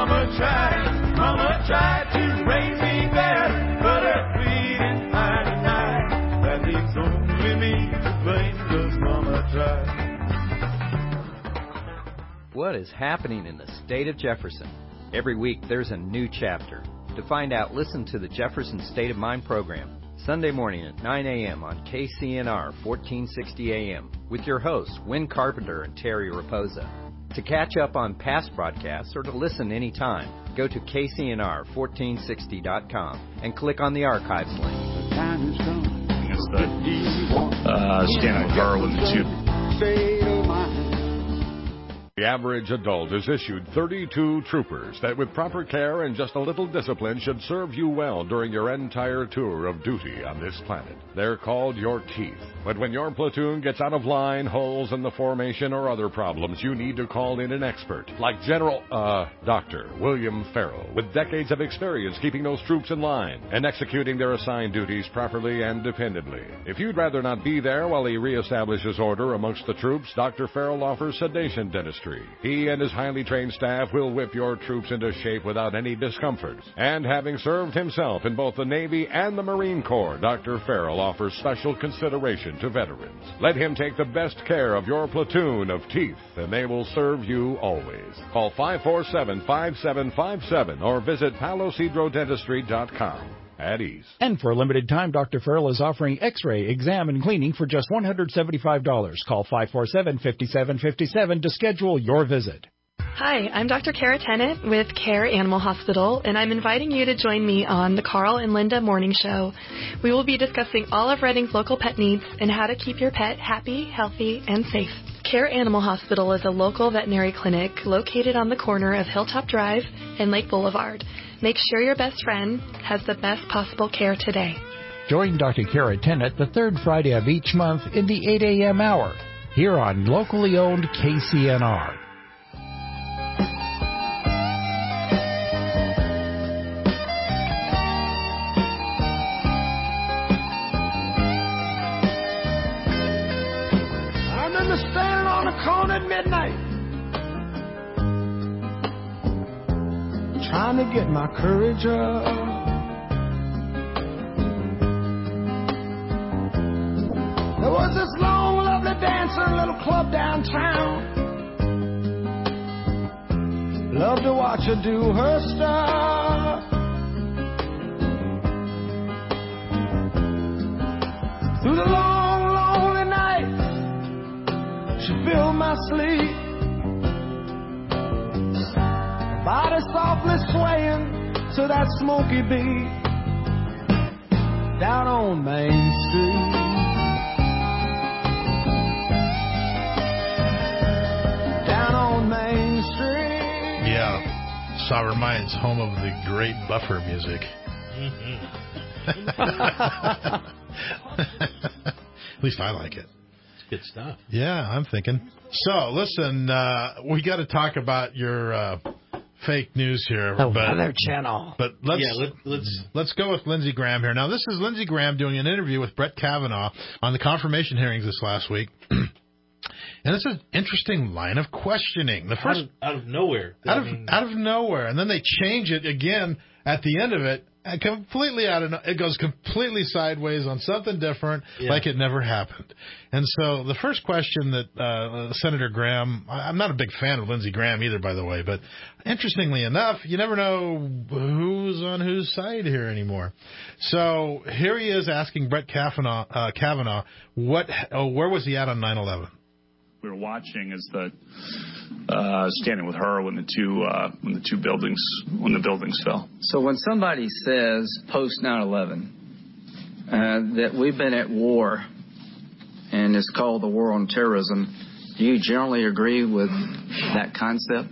to raise me better, but her pleading I denied. That leaves only me to blame, 'cause Mama tried. What is happening in the state of Jefferson? Every week there's a new chapter. To find out, listen to the Jefferson State of Mind program, Sunday morning at 9 a.m. on KCNR 1460 AM with your hosts, Win Carpenter and Terry Raposa. To catch up on past broadcasts or to listen anytime, go to KCNR1460.com and click on the archives link. It's the Stanley car with the tube. The average adult is issued 32 troopers that with proper care and just a little discipline should serve you well during your entire tour of duty on this planet. They're called your teeth. But when your platoon gets out of line, holes in the formation, or other problems, you need to call in an expert like Dr. William Farrell, with decades of experience keeping those troops in line and executing their assigned duties properly and dependably. If you'd rather not be there while he reestablishes order amongst the troops, Dr. Farrell offers sedation dentistry. He and his highly trained staff will whip your troops into shape without any discomfort. And having served himself in both the Navy and the Marine Corps, Dr. Farrell offers special consideration to veterans. Let him take the best care of your platoon of teeth, and they will serve you always. Call 547-5757 or visit PaloCedroDentistry.com. At ease. And for a limited time, Dr. Farrell is offering x-ray, exam, and cleaning for just $175. Call 547-5757 to schedule your visit. Hi, I'm Dr. Kara Tennant with Care Animal Hospital, and I'm inviting you to join me on the Carl and Linda Morning Show. We will be discussing all of Reading's local pet needs and how to keep your pet happy, healthy, and safe. Care Animal Hospital is a local veterinary clinic located on the corner of Hilltop Drive and Lake Boulevard. Make sure your best friend has the best possible care today. Join Dr. Kara Tennant the third Friday of each month in the 8 a.m. hour here on locally owned KCNR. I remember standing on a corner at midnight, trying to get my courage up. There was this long, lovely dancer in a little club downtown. Loved to watch her do her stuff. Through the long, lonely nights, she filled my sleep body softly swaying to that smoky beat down on Main Street. Down on Main Street. Yeah, Sovereign Minds, home of the great Buffer music. At least I like it. It's good stuff. Yeah, I'm thinking. So, listen, we got to talk about your fake news here. The Weather Channel. But let's go with Lindsey Graham here. Now, this is Lindsey Graham doing an interview with Brett Kavanaugh on the confirmation hearings this last week. And it's an interesting line of questioning. The first out of nowhere. Out of nowhere. And then they change it again at the end of it. Completely it goes completely sideways on something different, like it never happened. And so the first question that Senator Graham, I'm not a big fan of Lindsey Graham either, by the way, but interestingly enough, you never know who's on whose side here anymore. So here he is asking Brett Kavanaugh, where was he at on 9/11? We were watching as standing with her when the buildings fell. So when somebody says post 9/11 that we've been at war and it's called the war on terrorism, do you generally agree with that concept?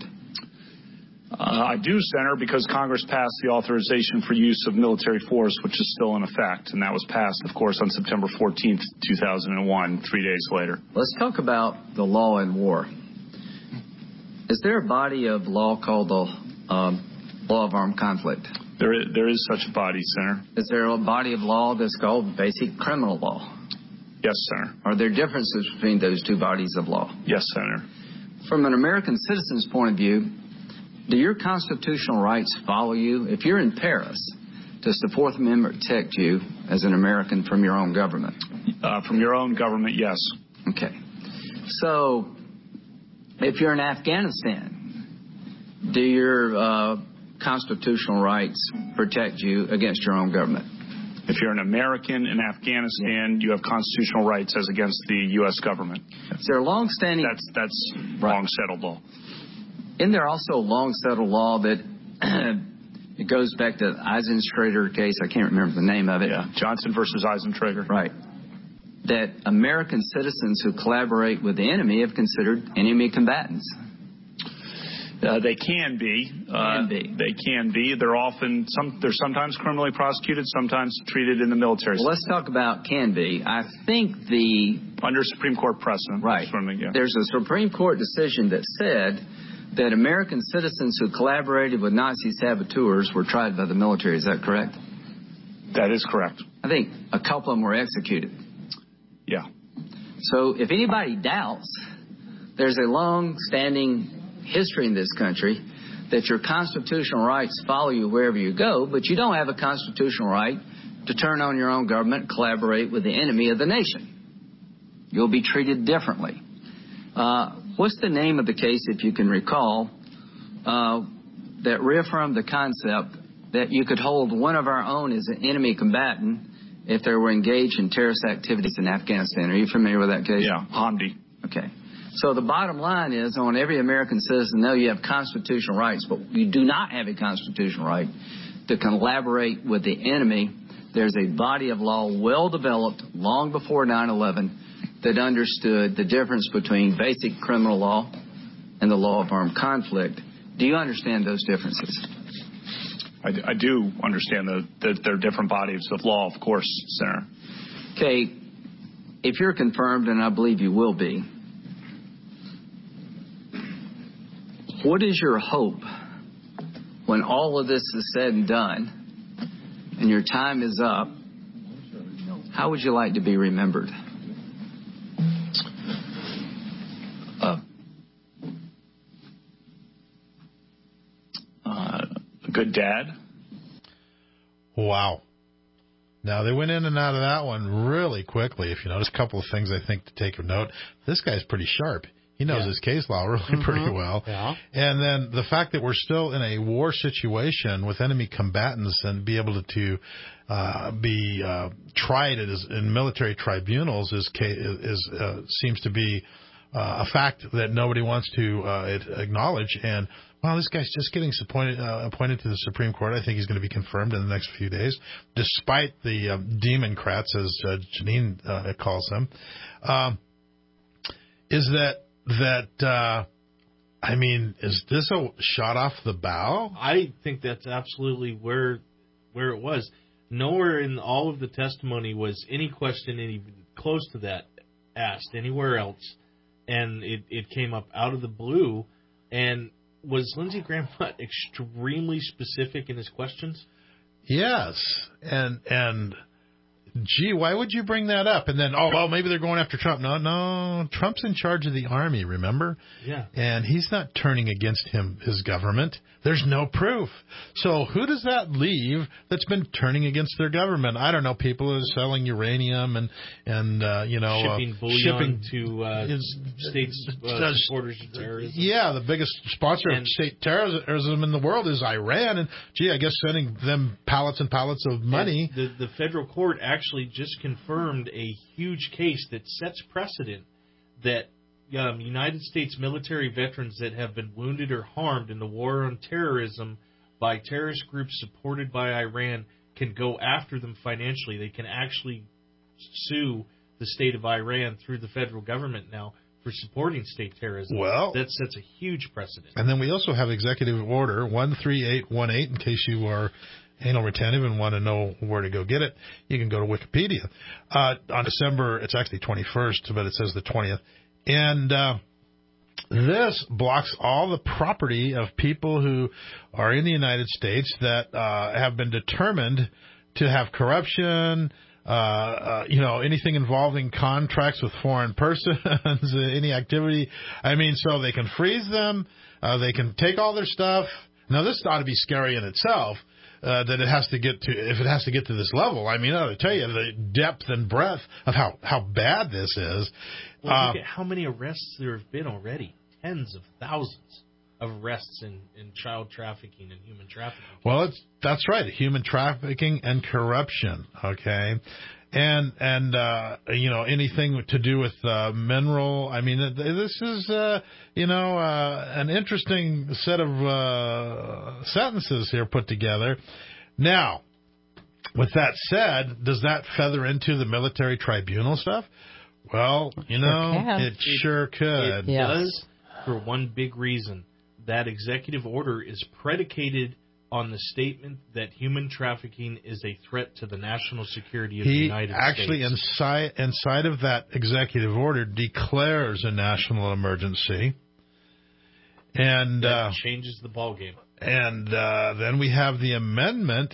I do, Senator, because Congress passed the authorization for use of military force, which is still in effect, and that was passed, of course, on September 14th, 2001, 3 days later. Let's talk about the law in war. Is there a body of law called the law of armed conflict? There is such a body, Senator. Is there a body of law that's called basic criminal law? Yes, Senator. Are there differences between those two bodies of law? Yes, Senator. From an American citizen's point of view, do your constitutional rights follow you? If you're in Paris, does the Fourth Amendment protect you as an American from your own government? From your own government, yes. Okay. So, if you're in Afghanistan, do your constitutional rights protect you against your own government? If you're an American in Afghanistan, you have constitutional rights as against the U.S. government. Is there a long-standing... That's long-settled law. Isn't there also a long-settled law that it goes back to the Eisentrager case? I can't remember the name of it. Yeah, Johnson versus Eisentrager. Right. That American citizens who collaborate with the enemy have considered enemy combatants. They can be. They can be. They're sometimes criminally prosecuted, sometimes treated in the military. Well, let's talk about can be. I think under Supreme Court precedent. Right. There's a Supreme Court decision that said that American citizens who collaborated with Nazi saboteurs were tried by the military. Is that correct? That is correct. I think a couple of them were executed. Yeah. So if anybody doubts, there's a long-standing history in this country that your constitutional rights follow you wherever you go, but you don't have a constitutional right to turn on your own government and collaborate with the enemy of the nation. You'll be treated differently. What's the name of the case, if you can recall, that reaffirmed the concept that you could hold one of our own as an enemy combatant if they were engaged in terrorist activities in Afghanistan? Are you familiar with that case? Yeah, Hamdi. Okay. So the bottom line is, on every American citizen, know you have constitutional rights, but you do not have a constitutional right to collaborate with the enemy. There's a body of law well developed long before 9/11 that understood the difference between basic criminal law and the law of armed conflict. Do you understand those differences? I do understand that there are different bodies of law, of course, Senator. Okay, if you're confirmed, and I believe you will be, what is your hope when all of this is said and done and your time is up? How would you like to be remembered? A good dad. Wow. Now, they went in and out of that one really quickly. If you notice, a couple of things I think to take a note. This guy's pretty sharp. He knows his case law really pretty well. Yeah. And then the fact that we're still in a war situation with enemy combatants and be able to be tried in military tribunals seems to be a fact that nobody wants to acknowledge. And wow, this guy's just getting appointed to the Supreme Court. I think he's going to be confirmed in the next few days, despite the Democrats, as Janine calls them. Is this a shot off the bow? I think that's absolutely where it was. Nowhere in all of the testimony was any question any close to that asked anywhere else, and it came up out of the blue. And was Lindsey Graham extremely specific in his questions? Yes, and gee, why would you bring that up? And then, maybe they're going after Trump. No, Trump's in charge of the army, remember? Yeah. And he's not turning against his government. There's no proof. So who does that leave that's been turning against their government? I don't know, people who are selling uranium and shipping bullion to states supporters of terrorism. Yeah, the biggest sponsor of state terrorism in the world is Iran. And, gee, I guess sending them pallets and pallets of money. The federal court actually just confirmed a huge case that sets precedent that United States military veterans that have been wounded or harmed in the war on terrorism by terrorist groups supported by Iran can go after them financially. They can actually sue the state of Iran through the federal government now for supporting state terrorism. Well, that sets a huge precedent. And then we also have Executive Order 13818, in case you are anal retentive and want to know where to go get it. You can go to Wikipedia. On December, it's actually 21st, but it says the 20th. And this blocks all the property of people who are in the United States that have been determined to have corruption, anything involving contracts with foreign persons, any activity. So they can freeze them. They can take all their stuff. Now, this ought to be scary in itself. That it has to get to, if it has to get to this level. I ought to tell you the depth and breadth of how bad this is. Well, look at how many arrests there have been already. Tens of thousands of arrests in child trafficking and human trafficking. Well, that's right, human trafficking and corruption. Okay, and anything to do with mineral. This is an interesting set of sentences here put together. Now, with that said, does that feather into the military tribunal stuff? Well, it sure could. It does, for one big reason. That executive order is predicated on the statement that human trafficking is a threat to the national security of the United States. He actually, inside of that executive order, declares a national emergency. And that changes the ballgame. And then we have the amendment,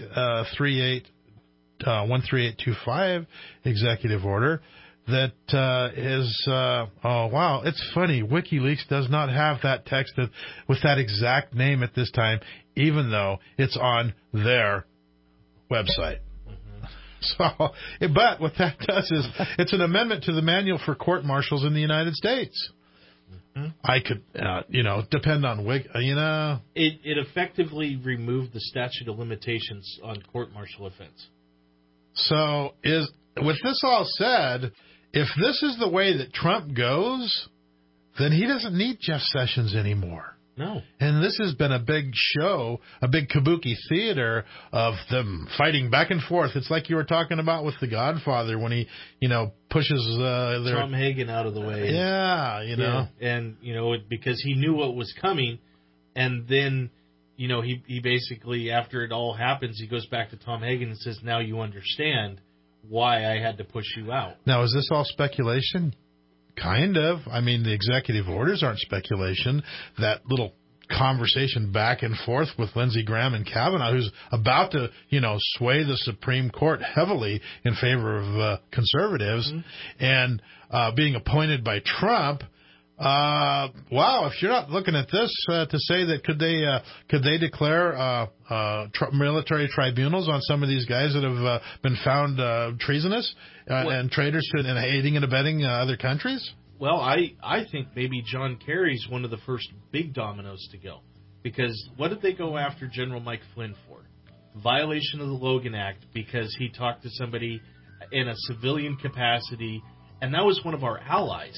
13825 executive order, that is, it's funny. WikiLeaks does not have that text with that exact name at this time, even though it's on their website. So, but what that does is it's an amendment to the manual for court martials in the United States. I could, depend on It effectively removed the statute of limitations on court-martial offense. So, with this all said, if this is the way that Trump goes, then he doesn't need Jeff Sessions anymore. No. And this has been a big show, a big kabuki theater of them fighting back and forth. It's like you were talking about with The Godfather when he, pushes Tom Hagen out of the way. Yeah, And, because he knew what was coming, and then, he basically, after it all happens, he goes back to Tom Hagen and says, now you understand why I had to push you out. Now, is this all speculation? Kind of. The executive orders aren't speculation. That little conversation back and forth with Lindsey Graham and Kavanaugh, who's about to, sway the Supreme Court heavily in favor of conservatives, and being appointed by Trump. If you're not looking at this to say that could they declare military tribunals on some of these guys that have been found treasonous and traitors and aiding and abetting other countries? Well, I think maybe John Kerry's one of the first big dominoes to go, because what did they go after General Mike Flynn for? Violation of the Logan Act, because he talked to somebody in a civilian capacity, and that was one of our allies.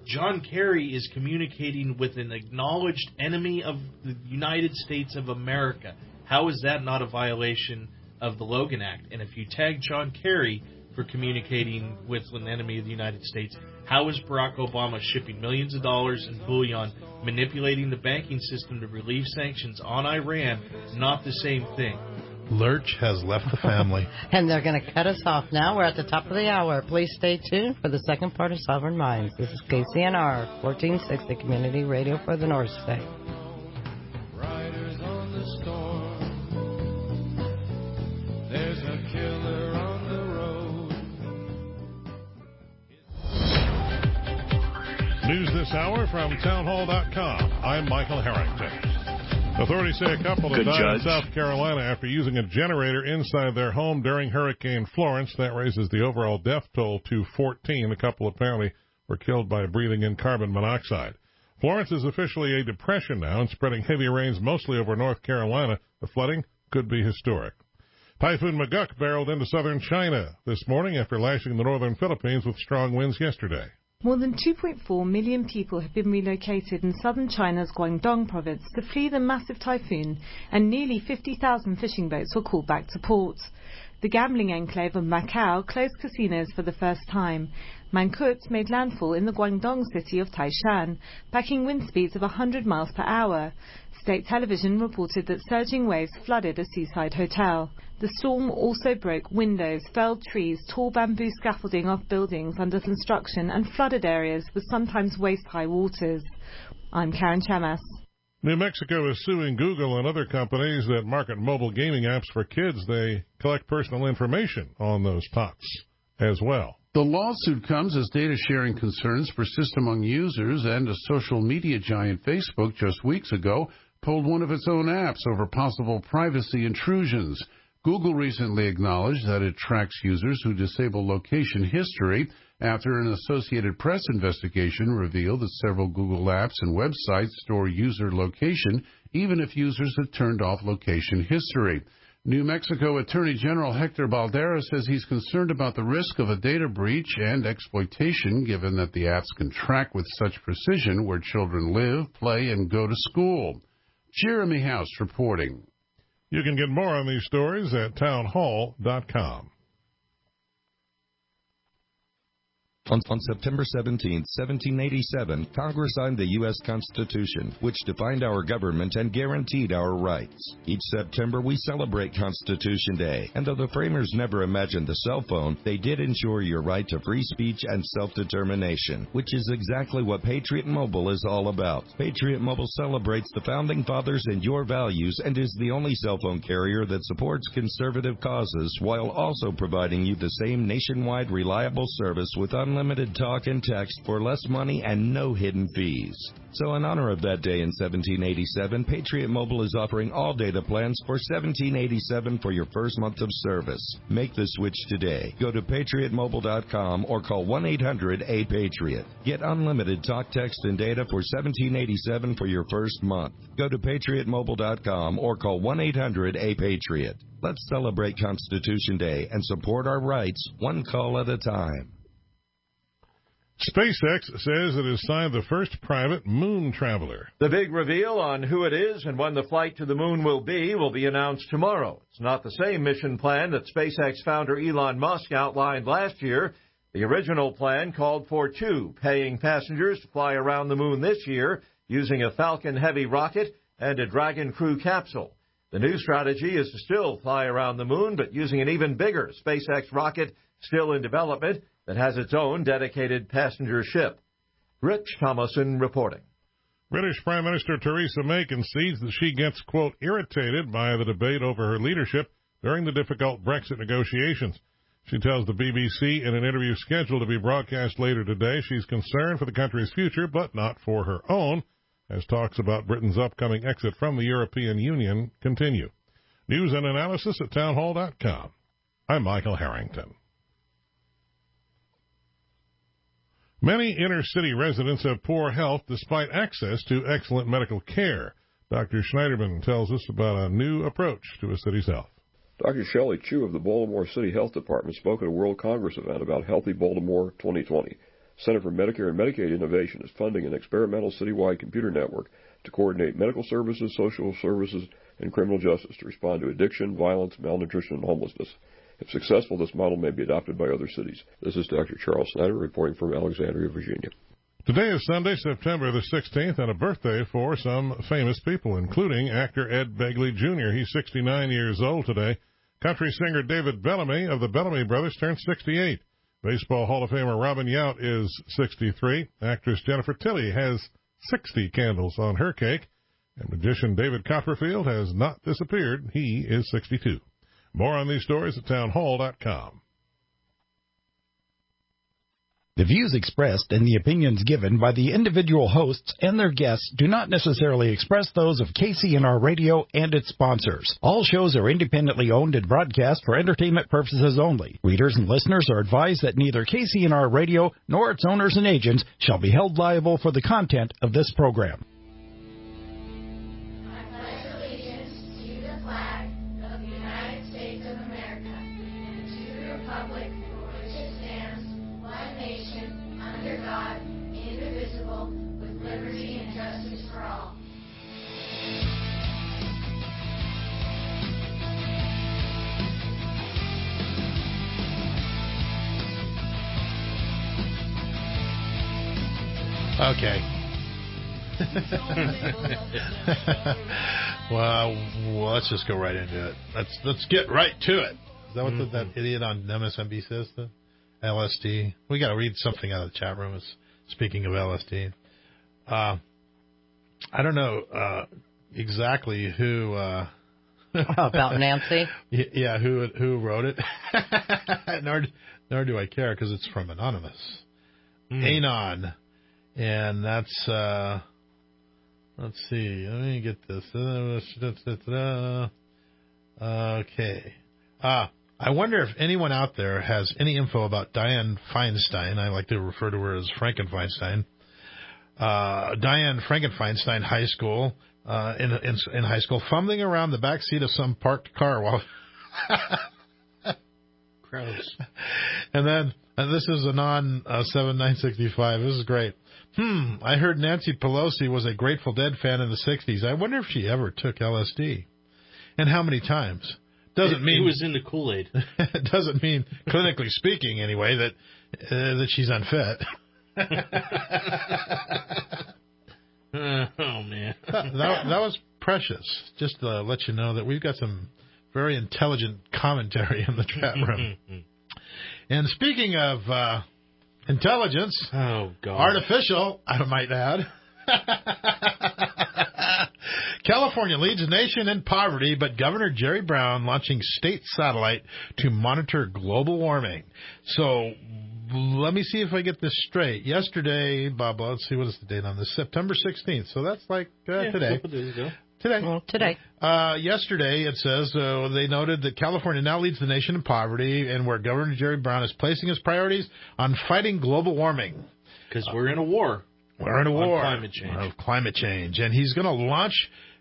John Kerry is communicating with an acknowledged enemy of the United States of America. How is that not a violation of the Logan Act? And if you tag John Kerry for communicating with an enemy of the United States, how is Barack Obama shipping millions of dollars in bullion, manipulating the banking system to relieve sanctions on Iran, not the same thing? Lurch has left the family. And they're going to cut us off now. We're at the top of the hour. Please stay tuned for the second part of Sovereign Minds. This is KCNR, 1460 Community Radio for the North State. Riders on the storm. There's a killer on the road. News this hour from townhall.com. I'm Michael Harrington. Authorities say a couple have died in South Carolina after using a generator inside their home during Hurricane Florence. That raises the overall death toll to 14. The couple apparently were killed by breathing in carbon monoxide. Florence is officially a depression now and spreading heavy rains mostly over North Carolina. The flooding could be historic. Typhoon Maguk barreled into southern China this morning after lashing the northern Philippines with strong winds yesterday. More than 2.4 million people have been relocated in southern China's Guangdong province to flee the massive typhoon, and nearly 50,000 fishing boats were called back to port. The gambling enclave of Macau closed casinos for the first time. Mangkhut made landfall in the Guangdong city of Taishan, packing wind speeds of 100 miles per hour. State television reported that surging waves flooded a seaside hotel. The storm also broke windows, felled trees, tall bamboo scaffolding off buildings under construction, and flooded areas with sometimes waist-high waters. I'm Karen Chamas. New Mexico is suing Google and other companies that market mobile gaming apps for kids. They collect personal information on those tots as well. The lawsuit comes as data sharing concerns persist among users, and a social media giant, Facebook, just weeks ago pulled one of its own apps over possible privacy intrusions. Google recently acknowledged that it tracks users who disable location history after an Associated Press investigation revealed that several Google apps and websites store user location even if users have turned off location history. New Mexico Attorney General Hector Baldera says he's concerned about the risk of a data breach and exploitation, given that the apps can track with such precision where children live, play, and go to school. Jeremy House reporting. You can get more on these stories at townhall.com. On September 17, 1787, Congress signed the U.S. Constitution, which defined our government and guaranteed our rights. Each September, we celebrate Constitution Day, and though the framers never imagined the cell phone, they did ensure your right to free speech and self-determination, which is exactly what Patriot Mobile is all about. Patriot Mobile celebrates the Founding Fathers and your values and is the only cell phone carrier that supports conservative causes while also providing you the same nationwide reliable service with unlimited talk and text for less money and no hidden fees. So in honor of that day in 1787, Patriot Mobile is offering all data plans for $17.87 for your first month of service. Make the switch today. Go to patriotmobile.com or call 1-800-A-PATRIOT. Get unlimited talk, text, and data for $17.87 for your first month. Go to patriotmobile.com or call 1-800-A-PATRIOT. Let's celebrate Constitution Day and support our rights one call at a time. SpaceX says it has signed the first private moon traveler. The big reveal on who it is and when the flight to the moon will be announced tomorrow. It's not the same mission plan that SpaceX founder Elon Musk outlined last year. The original plan called for 2 paying passengers to fly around the moon this year using a Falcon Heavy rocket and a Dragon crew capsule. The new strategy is to still fly around the moon, but using an even bigger SpaceX rocket still in development that has its own dedicated passenger ship. Rich Thomason reporting. British Prime Minister Theresa May concedes that she gets, quote, irritated by the debate over her leadership during the difficult Brexit negotiations. She tells the BBC in an interview scheduled to be broadcast later today she's concerned for the country's future, but not for her own, as talks about Britain's upcoming exit from the European Union continue. News and analysis at townhall.com. I'm Michael Harrington. Many inner-city residents have poor health despite access to excellent medical care. Dr. Schneiderman tells us about a new approach to a city's health. Dr. Shelley Chu of the Baltimore City Health Department spoke at a World Congress event about Healthy Baltimore 2020. Center for Medicare and Medicaid Innovation is funding an experimental citywide computer network to coordinate medical services, social services, and criminal justice to respond to addiction, violence, malnutrition, and homelessness. If successful, this model may be adopted by other cities. This is Dr. Charles Snyder reporting from Alexandria, Virginia. Today is Sunday, September the 16th, and a birthday for some famous people, including actor Ed Begley Jr. He's 69 years old today. Country singer David Bellamy of the Bellamy Brothers turned 68. Baseball Hall of Famer Robin Yount is 63. Actress Jennifer Tilly has 60 candles on her cake. And magician David Copperfield has not disappeared. He is 62. More on these stories at townhall.com. The views expressed and the opinions given by the individual hosts and their guests do not necessarily express those of KCNR Radio and its sponsors. All shows are independently owned and broadcast for entertainment purposes only. Readers and listeners are advised that neither KCNR Radio nor its owners and agents shall be held liable for the content of this program. Okay. well, let's just go right into it. Let's get right to it. Is that what that idiot on MSNBC says? The LSD. We got to read something out of the chat room. Speaking of LSD, I don't know exactly who. About Nancy. Yeah, who wrote it? nor do I care because it's from Anonymous. Anon. And that's, let's see, let me get this. Okay. I wonder if anyone out there has any info about Dianne Feinstein. I like to refer to her as Frankenfeinstein. Dianne Frankenfeinstein High School, in high school, fumbling around the back seat of some parked car while... Gross. And this is Anon 7965. This is great. I heard Nancy Pelosi was a Grateful Dead fan in the 60s. I wonder if she ever took LSD. And how many times? Doesn't mean it was in the Kool-Aid. It doesn't mean, clinically speaking anyway, that she's unfit. Oh, man. That was precious. Just to let you know that we've got some very intelligent commentary in the chat room. And speaking of intelligence, artificial, I might add, California leads the nation in poverty, but Governor Jerry Brown launching state satellite to monitor global warming. So let me see if I get this straight. Yesterday, Bob, let's see, what is the date on this? September 16th. So that's like today. A couple days ago. Today. Yesterday, it says they noted that California now leads the nation in poverty and where Governor Jerry Brown is placing his priorities on fighting global warming. Because we're in a war. We're in a war. On climate change. And he's going to launch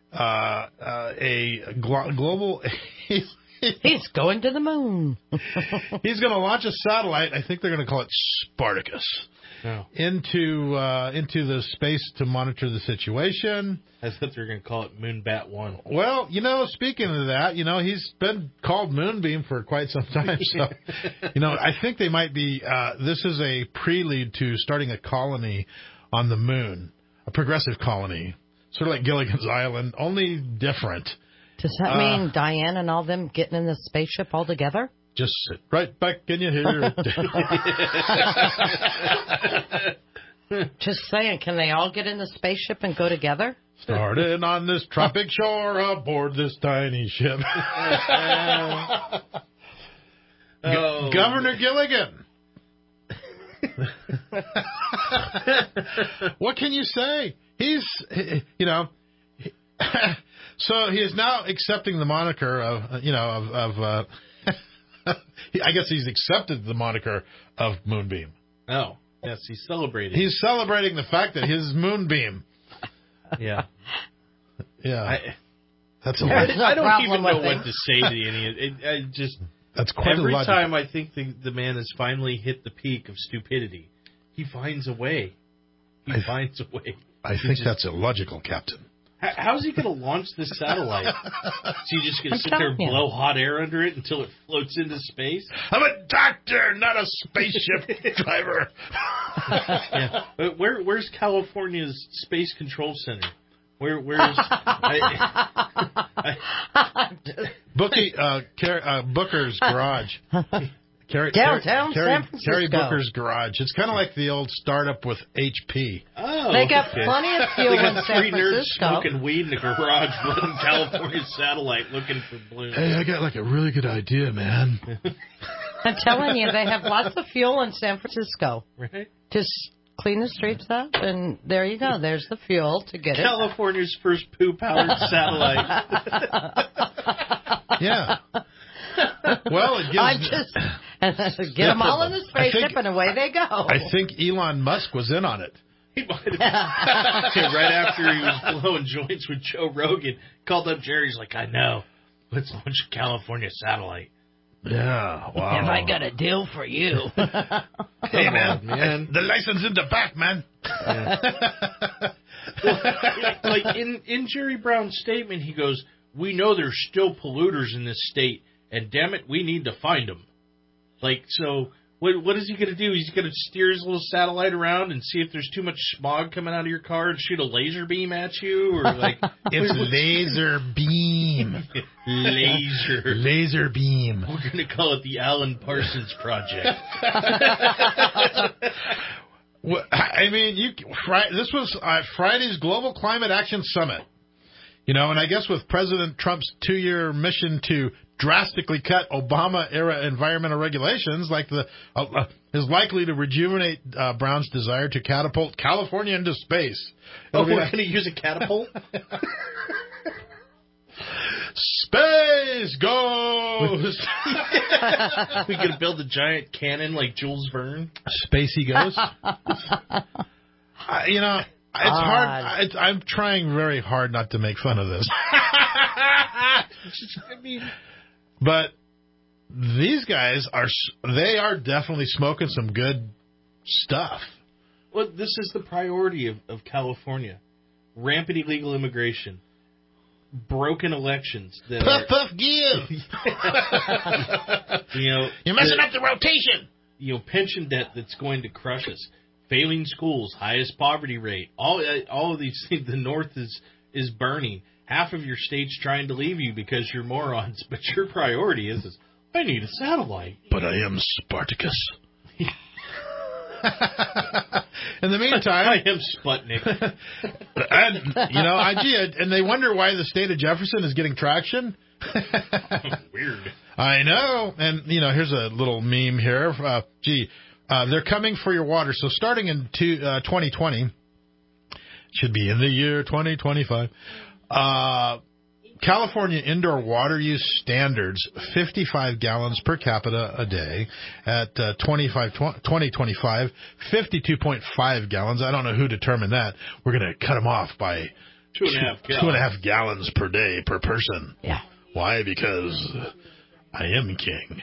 a global... He's going to the moon. He's going to launch a satellite. I think they're going to call it Spartacus. Into the space to monitor the situation. I thought they were going to call it Moonbat 1. Well, speaking of that, he's been called Moonbeam for quite some time. So, I think they might be, this is a prelude to starting a colony on the moon, a progressive colony, sort of like Gilligan's Island, only different. Does that mean Diane and all them getting in the spaceship all together? Just sit right back in your hair. Just saying, can they all get in the spaceship and go together? Starting on this tropic shore aboard this tiny ship. Governor Gilligan. What can you say? He's, so he is now accepting the moniker of I guess he's accepted the moniker of Moonbeam. Oh, yes, he's celebrating. He's celebrating the fact that his Moonbeam. Yeah. Yeah. That's I don't even know what to say to any of it. That's quite every a lot. Time I think the man has finally hit the peak of stupidity, he finds a way. He finds a way. I think that's illogical, Captain. How's he going to launch this satellite? Is he just going to sit there and blow hot air under it until it floats into space? I'm a doctor, not a spaceship driver. Yeah. But where's California's Space Control Center? Where's Booker's Garage? Downtown San Francisco. Terry Booker's Garage. It's kind of like the old startup with HP. Oh, they got plenty of fuel in San three nerds Francisco. smoking weed in the garage running California's satellite looking for balloons. Hey, I got like a really good idea, man. I'm telling you, they have lots of fuel in San Francisco. Right? Just clean the streets up, and there you go. There's the fuel to get California's first poo-powered satellite. Yeah. Well, it gives... get them all in the spaceship, and away they go. I think Elon Musk was in on it. He might have. Right after he was blowing joints with Joe Rogan, called up Jerry. He's like, I know. Let's launch a California satellite. Yeah, wow. Have I got a deal for you? Hey, man. The license in the back, man. Yeah. Well, like in Jerry Brown's statement, he goes, we know there's still polluters in this state, and damn it, we need to find them. Like, so what is he going to do? He's going to steer his little satellite around and see if there's too much smog coming out of your car and shoot a laser beam at you? Or like, it's laser beam. Laser beam. We're going to call it the Alan Parsons Project. Well, I mean, this was Friday's Global Climate Action Summit. You know, and I guess with President Trump's 2-year mission to drastically cut Obama-era environmental regulations, like is likely to rejuvenate Brown's desire to catapult California into space. We're going to use a catapult? Space goes! We could build a giant cannon like Jules Verne. Spacey goes? You know... It's hard. I'm trying very hard not to make fun of this. But these guys are definitely smoking some good stuff. Well, this is the priority of California. Rampant illegal immigration. Broken elections. Puff, give! You're messing up the rotation! Pension debt that's going to crush us. Failing schools, highest poverty rate, all of these things. The North is burning. Half of your state's trying to leave you because you're morons. But your priority is I need a satellite. But I am Spartacus. In the meantime, I am Sputnik. And they wonder why the state of Jefferson is getting traction. Weird. I know. And here's a little meme here. They're coming for your water. So starting in 2020, should be in the year 2025, California indoor water use standards, 55 gallons per capita a day. At 2025, 52.5 gallons. I don't know who determined that. We're going to cut them off by 2.5 gallons per day per person. Yeah. Why? Because I am king.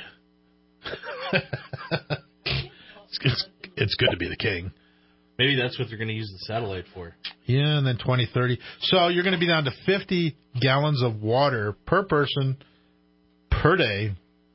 It's good to be the king. Maybe that's what they're going to use the satellite for. Yeah, and then 2030. So you're going to be down to 50 gallons of water per person per day.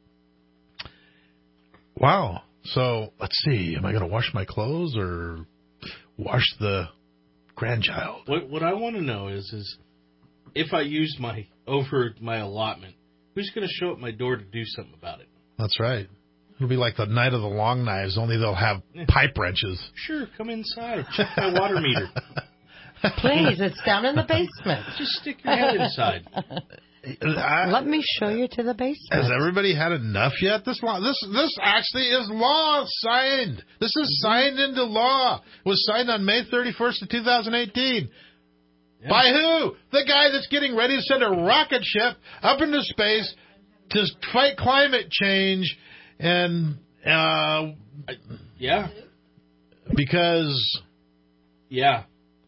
Wow. So let's see. Am I going to wash my clothes or wash the grandchild? What I want to know is if I used my allotment, who's going to show up at my door to do something about it? That's right. It'll be like the Night of the Long Knives, only they'll have pipe wrenches. Sure, come inside. Check my water meter. Please, it's down in the basement. Just stick your head inside. Let me show you to the basement. Has everybody had enough yet? This actually is law signed. This is signed into law. It was signed on May 31st of 2018. Yeah. By who? The guy that's getting ready to send a rocket ship up into space to fight climate change. And, yeah. Because... Yeah.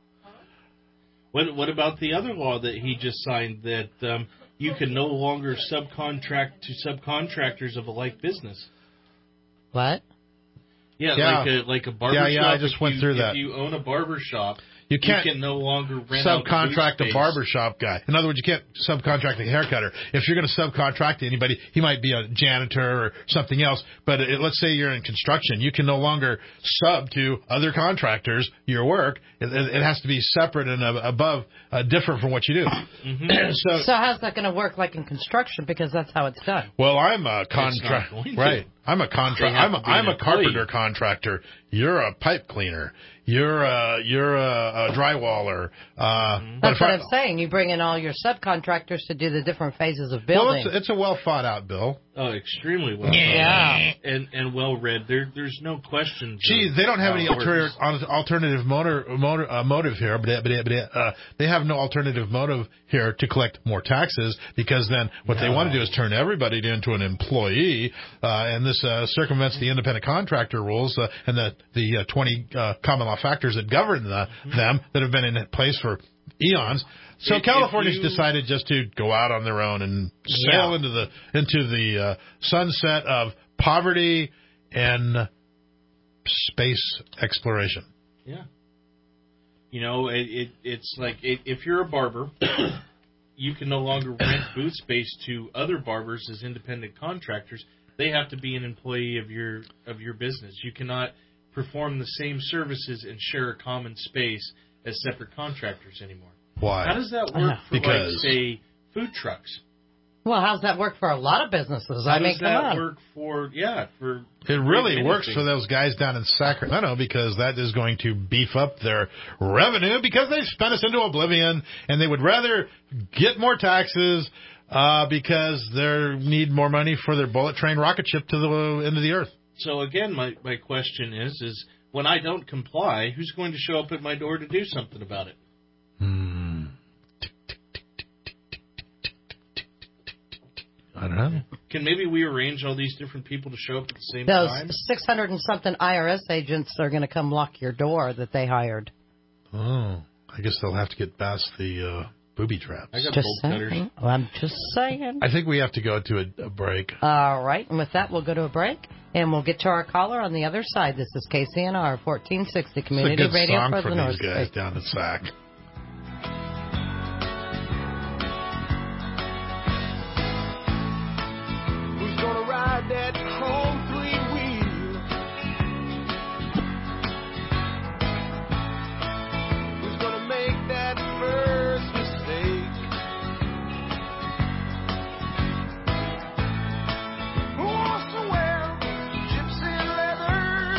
What about the other law that he just signed that you can no longer subcontract to subcontractors of a like business? What? Yeah, like a barber shop. Yeah, I just went through that. If you own a barber shop, you can no longer rent subcontract out a barbershop guy. In other words, you can't subcontract a haircutter. If you're going to subcontract to anybody, he might be a janitor or something else. But let's say you're in construction, you can no longer sub to other contractors your work. It has to be separate and above, different from what you do. Mm-hmm. So how's that going to work like in construction? Because that's how it's done. Well, I'm a contractor, right? I'm a contractor. I'm a carpenter contractor. You're a pipe cleaner. You're a drywaller. That's what I'm saying. You bring in all your subcontractors to do the different phases of building. Well, it's a well thought out bill. Oh, extremely well. Yeah, and well read. There's no question. Gee, they don't have any alternative motive here. But they have no alternative motive here to collect more taxes, because then what they want to do is turn everybody into an employee, and this circumvents the independent contractor rules and the 20 common law factors that govern them that have been in place for eons. So California's decided just to go out on their own and sail into the sunset of poverty and space exploration. Yeah. It's like if you're a barber, you can no longer rent booth space to other barbers as independent contractors. They have to be an employee of your business. You cannot perform the same services and share a common space as separate contractors anymore. Why? How does that work for, say, food trucks? Well, how's that work for a lot of businesses? How does that work for It really works for those guys down in Sacramento, because that is going to beef up their revenue, because they've spent us into oblivion, and they would rather get more taxes because they need more money for their bullet train rocket ship to the end of the earth. So again, my question is when I don't comply, who's going to show up at my door to do something about it? I don't know. Can maybe we arrange all these different people to show up at the same time? Those 600 and something IRS agents are going to come lock your door that they hired. Oh, I guess they'll have to get past the booby traps. I got bolt cutters. Well, I'm just saying. I think we have to go to a break. All right, and with that, we'll go to a break, and we'll get to our caller on the other side. This is KCNR 1460 Community Radio for the North these guys down in Sac. Who's gonna ride that chrome three-wheel? Who's gonna make that first mistake? Who wants to wear gypsy leather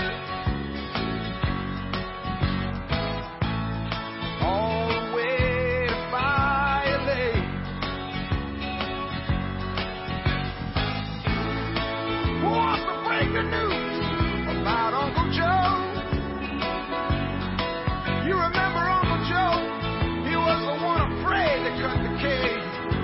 all the way to Fire Lake? Who wants to break the news about Uncle Joe? You remember Uncle Joe? He was the one afraid to cut the cake.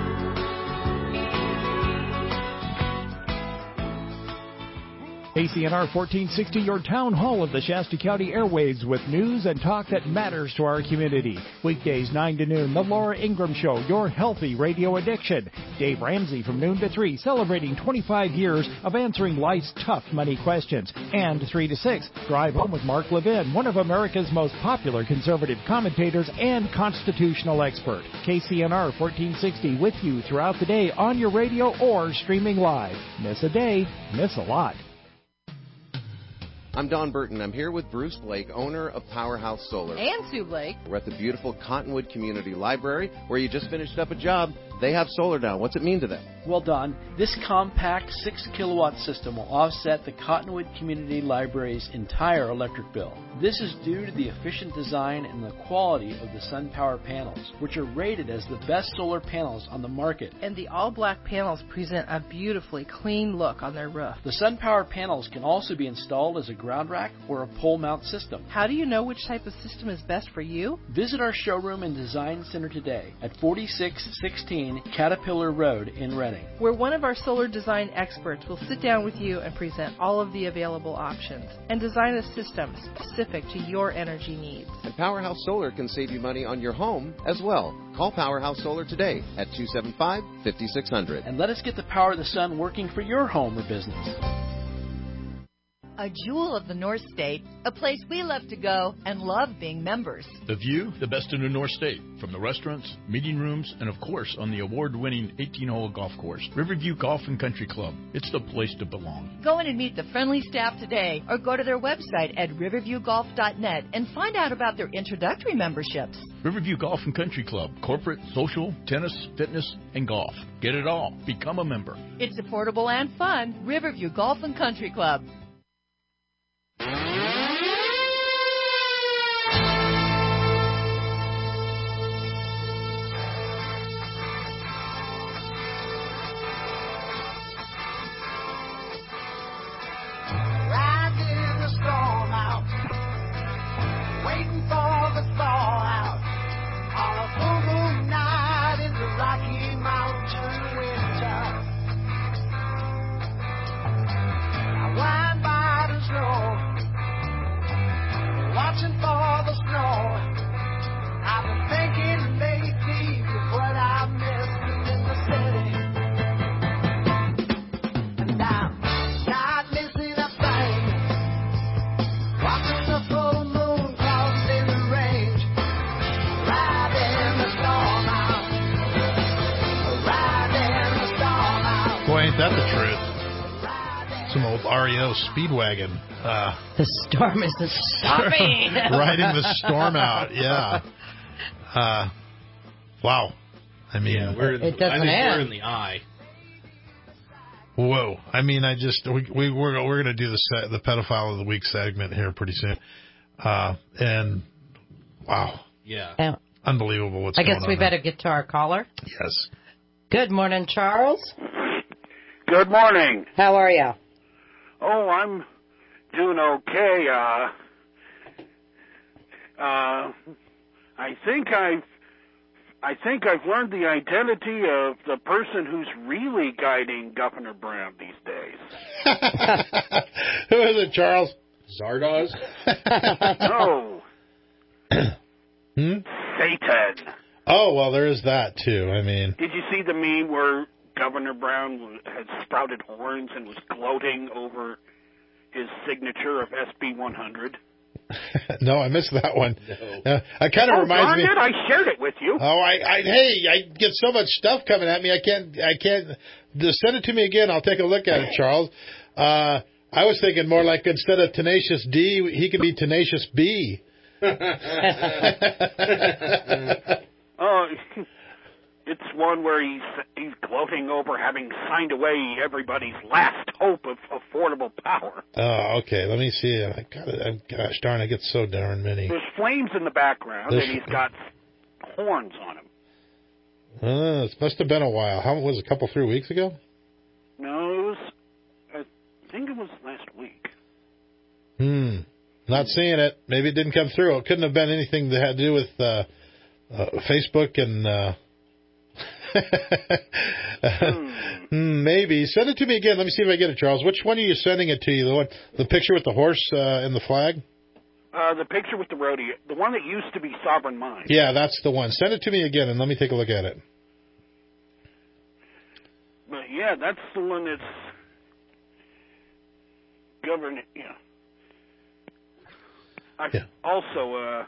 KCNR 1460, your town hall of the Shasta County airwaves, with news and talk that matters to our community. Weekdays 9 to noon, The Laura Ingram Show, your healthy radio addiction. Dave Ramsey from noon to 3, celebrating 25 years of answering life's tough money questions. And 3 to 6, Drive Home with Mark Levin, one of America's most popular conservative commentators and constitutional expert. KCNR 1460 with you throughout the day on your radio or streaming live. Miss a day, miss a lot. I'm Don Burton. I'm here with Bruce Blake, owner of Powerhouse Solar. And Sue Blake. We're at the beautiful Cottonwood Community Library, where you just finished up a job. They have solar down. What's it mean to them? Well, Don, this compact 6-kilowatt system will offset the Cottonwood Community Library's entire electric bill. This is due to the efficient design and the quality of the SunPower panels, which are rated as the best solar panels on the market. And the all-black panels present a beautifully clean look on their roof. The SunPower panels can also be installed as a ground rack or a pole mount system. How do you know which type of system is best for you? Visit our showroom and design center today at 4616 Caterpillar Road in Reading, where one of our solar design experts will sit down with you and present all of the available options and design a system specific to your energy needs. And Powerhouse Solar can save you money on your home as well. Call Powerhouse Solar today at 275-5600. And let us get the power of the sun working for your home or business. A jewel of the North State, a place we love to go and love being members. The view, the best in the North State, from the restaurants, meeting rooms, and of course on the award-winning 18-hole golf course. Riverview Golf and Country Club. It's the place to belong. Go in and meet the friendly staff today or go to their website at riverviewgolf.net and find out about their introductory memberships. Riverview Golf and Country Club. Corporate, social, tennis, fitness, and golf. Get it all. Become a member. It's affordable and fun. Riverview Golf and Country Club. Ain't that the truth? Some old REO Speedwagon. The storm isn't stopping. Riding the storm out, yeah. Wow. I mean, I think we're in the eye. Whoa. I mean, we're going to do the pedophile of the week segment here pretty soon. And wow. Yeah. Unbelievable what's going on. I guess we better get to our caller. Yes. Good morning, Charles. Good morning. How are you? Oh, I'm doing okay. I think I've learned the identity of the person who's really guiding Governor Brown these days. Who is it, Charles? Zardoz? No. Satan. Oh, well, there is that, too. I mean... Did you see the meme where Governor Brown had sprouted horns and was gloating over his signature of SB 100? No, I missed that one. No. It kind of reminds me. I shared it with you. Oh, I get so much stuff coming at me. I can't. Just send it to me again. I'll take a look at it, Charles. I was thinking more like instead of Tenacious D, he could be Tenacious B. Oh. It's one where he's gloating over having signed away everybody's last hope of affordable power. Oh, okay. Let me see. Gosh darn, I get so darn many. There's flames in the background, and he's got horns on him. It must have been a while. How was it, a couple, 3 weeks ago? No, I think it was last week. Not seeing it. Maybe it didn't come through. It couldn't have been anything that had to do with Facebook and... Maybe. Send it to me again. Let me see if I get it, Charles. Which one are you sending it to you? The picture with the horse and the flag? The picture with the rodeo. The one that used to be Sovereign Mind. Yeah, that's the one. Send it to me again and let me take a look at it. But yeah, that's the one that's governed. Yeah. Also,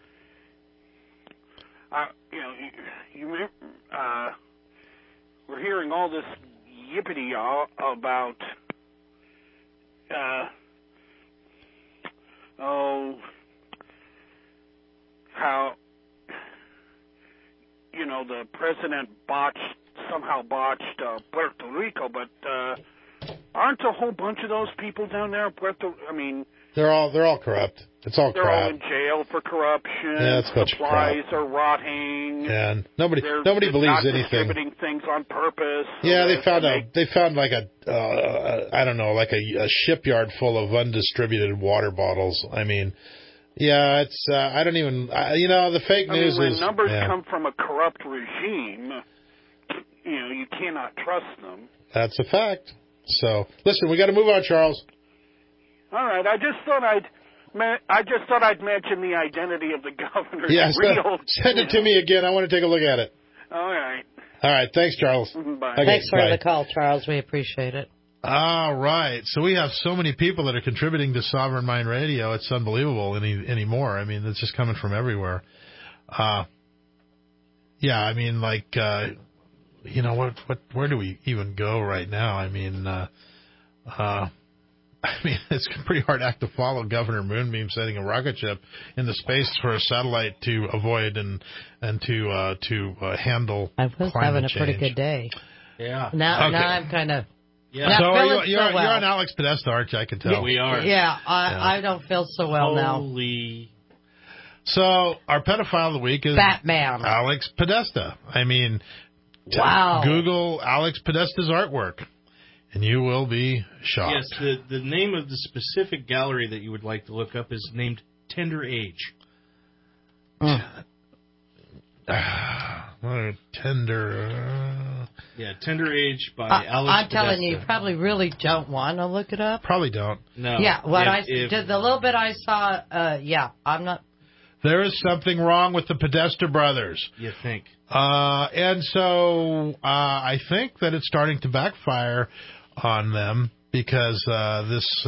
we're hearing all this yippity about how the president somehow botched Puerto Rico, but aren't a whole bunch of those people down there they're all corrupt. It's all they're crap. all in jail for corruption. Yeah, it's a bunch of Supplies crap. are rotting. And nobody They're believes not anything. Distributing things on purpose. Yeah, they found like a shipyard full of undistributed water bottles. I mean, yeah, it's I don't even the fake news when is numbers come from a corrupt regime, you cannot trust them. That's a fact. So listen, we got to move on, Charles. All right, I just thought I'd mention the identity of the governor. Yeah, send it to me again. I want to take a look at it. All right. All right. Thanks, Charles. Bye. Okay, Thanks for bye. the call, Charles. We appreciate it. All right. So we have so many people that are contributing to Sovereign Mind Radio. It's unbelievable anymore. I mean, it's just coming from everywhere. Yeah, I mean, like, you know, where do we even go right now? I mean, it's a pretty hard act to follow. Governor Moonbeam sending a rocket ship into space for a satellite to avoid and to handle I was climate having a change. pretty good day. Yeah. Now Okay. I'm kind of. Yeah. So you're on Alex Podesta, aren't you? I can tell. Yeah, we are. Yeah, I don't feel so well now. Holy. So our pedophile of the week is Batman. Alex Podesta. I mean, wow. Google Alex Podesta's artwork, and you will be shocked. Yes, the name of the specific gallery that you would like to look up is named Tender Age. Tender. Yeah, Tender Age by Alex I'm telling Podesta. you probably really don't want to look it up. Probably don't. No. Yeah, the little bit I saw, I'm not. There is something wrong with the Podesta brothers. You think? And so I think that it's starting to backfire on them because this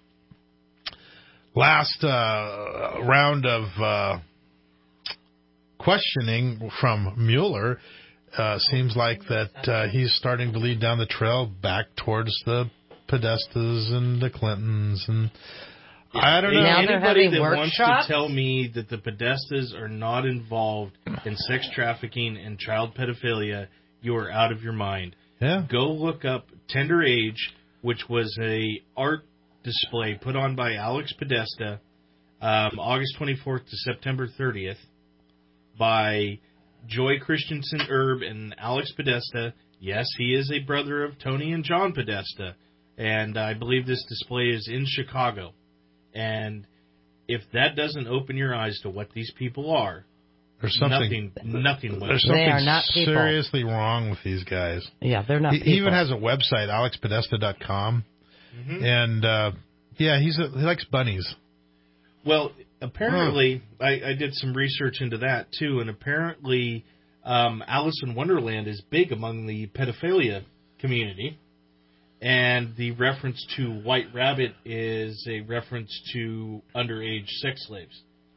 last round of questioning from Mueller seems like that he's starting to lead down the trail back towards the Podestas and the Clintons and I don't know. Anybody that wants to tell me that the Podestas are not involved in sex trafficking and child pedophilia, you are out of your mind. Yeah. Go look up Tender Age, which was a art display put on by Alex Podesta, August 24th to September 30th, by Joy Christensen Erb and Alex Podesta. Yes, he is a brother of Tony and John Podesta, and I believe this display is in Chicago. And if that doesn't open your eyes to what these people are, there's something nothing will. There's something seriously wrong with these guys. Yeah, they're not. He even has a website, alexpodesta.com, and he likes bunnies. Well, apparently, I did some research into that too, and apparently, Alice in Wonderland is big among the pedophilia community. And the reference to White Rabbit is a reference to underage sex slaves.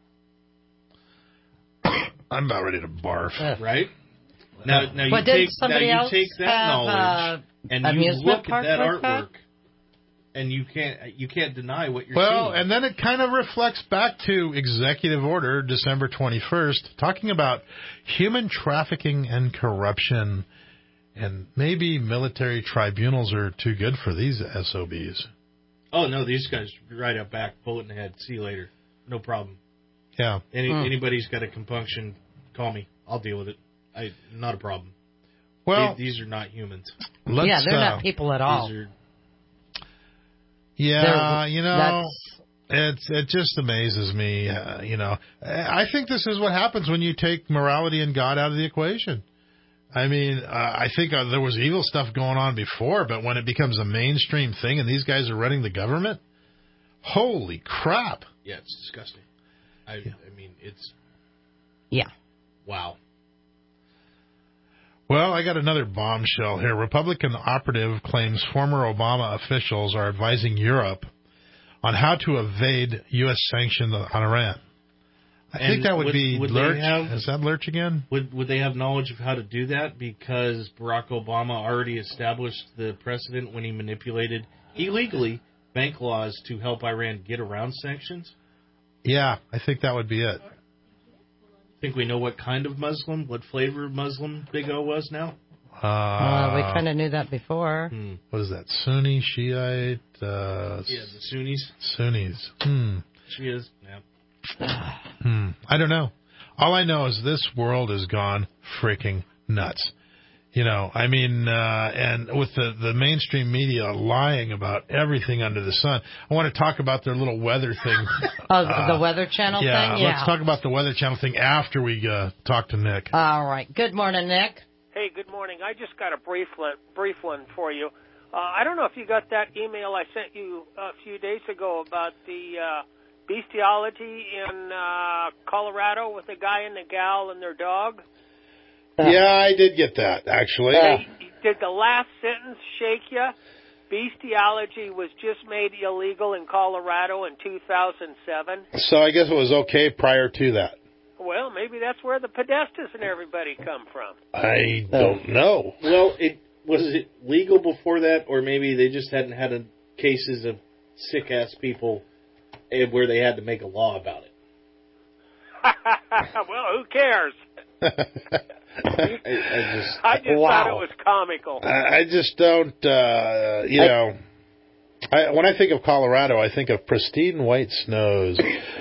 I'm about ready to barf. Right? Now you take that knowledge and you look at that artwork, and you can't deny what you're seeing. Well, and then it kind of reflects back to Executive Order December 21st, talking about human trafficking and corruption. And maybe military tribunals are too good for these SOBs. Oh, no, these guys right up back, bullet in the head, see you later. No problem. Yeah. Anybody's got a compunction, call me. I'll deal with it. Not a problem. Well, these are not humans. They're not people at all. It just amazes me. I think this is what happens when you take morality and God out of the equation. I mean, I think there was evil stuff going on before, but when it becomes a mainstream thing and these guys are running the government, holy crap. Yeah, it's disgusting. I mean, it's... Yeah. Wow. Well, I got another bombshell here. Republican operative claims former Obama officials are advising Europe on how to evade U.S. sanctions on Iran. I think that would be Lurch. Is that Lurch again? Would they have knowledge of how to do that? Because Barack Obama already established the precedent when he manipulated illegally bank laws to help Iran get around sanctions? Yeah, I think that would be it. Think we know what kind of Muslim, what flavor of Muslim Big O was now? We kind of knew that before. What is that? Sunni, Shiite? The Sunnis. Sunnis. Shias, yeah. I don't know. All I know is this world has gone freaking nuts. And with the mainstream media lying about everything under the sun. I want to talk about their little weather thing. The Weather Channel thing? Yeah, let's talk about the Weather Channel thing after we talk to Nick. All right. Good morning, Nick. Hey, good morning. I just got a brief one for you. I don't know if you got that email I sent you a few days ago about the bestiality in Colorado with the guy and the gal and their dog. Yeah, I did get that, actually. Did the last sentence shake you? bestiality was just made illegal in Colorado in 2007. So I guess it was okay prior to that. Well, maybe that's where the Podestas and everybody come from. I don't know. Well, was it legal before that, or maybe they just hadn't had cases of sick-ass people where they had to make a law about it? Well, who cares? I just thought it was comical. I just don't, know. When I think of Colorado, I think of pristine white snows,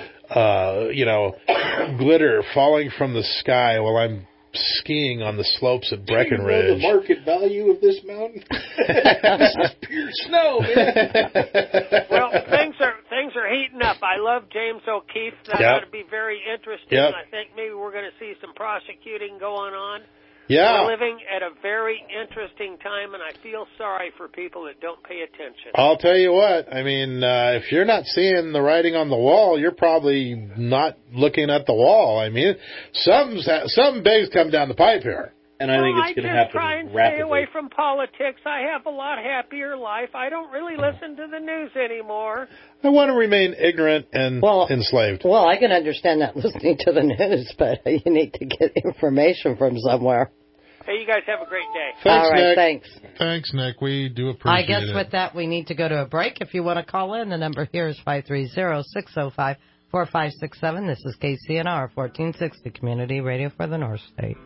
glitter falling from the sky while I'm skiing on the slopes at Breckenridge. Do you know the market value of this mountain? This is pure snow, man. Well, things are heating up. I love James O'Keefe. That ought to be very interesting. Yep. I think maybe we're going to see some prosecuting going on. Yeah. We're living at a very interesting time, and I feel sorry for people that don't pay attention. I'll tell you what. I mean, if you're not seeing the writing on the wall, you're probably not looking at the wall. I mean, something big's come down the pipe here. And I think it's going to happen try and rapidly. stay away from politics. I have a lot happier life. I don't really listen to the news anymore. I want to remain ignorant and enslaved. Well, I can understand not listening to the news, but you need to get information from somewhere. Hey, you guys have a great day. Thanks, all right, Nick. thanks. Thanks, Nick. We do appreciate it. I guess with that, we need to go to a break. If you want to call in, the number here is 530-605-4567. This is KCNR 1460, Community Radio for the North State.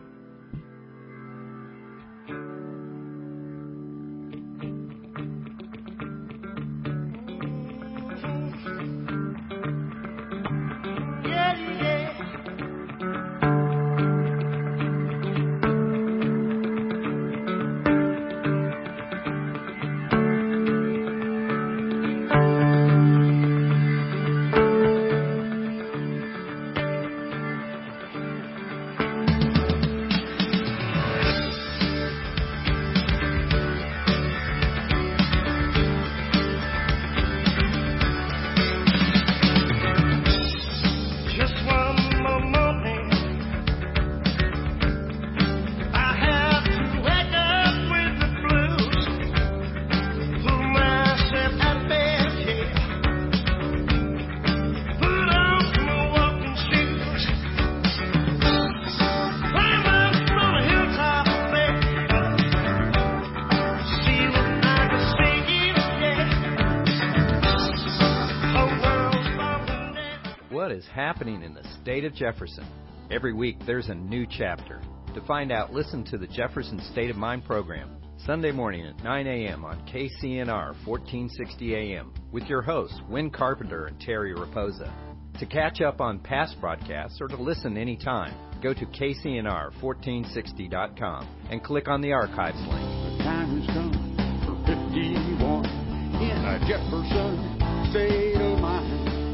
Happening in the state of Jefferson. Every week there's a new chapter. To find out, listen to the Jefferson State of Mind program, Sunday morning at 9 a.m. on KCNR 1460 AM with your hosts, Win Carpenter and Terry Raposa. To catch up on past broadcasts or to listen anytime, go to KCNR1460.com and click on the archives link. The time has come for 51 in a Jefferson State of Mind.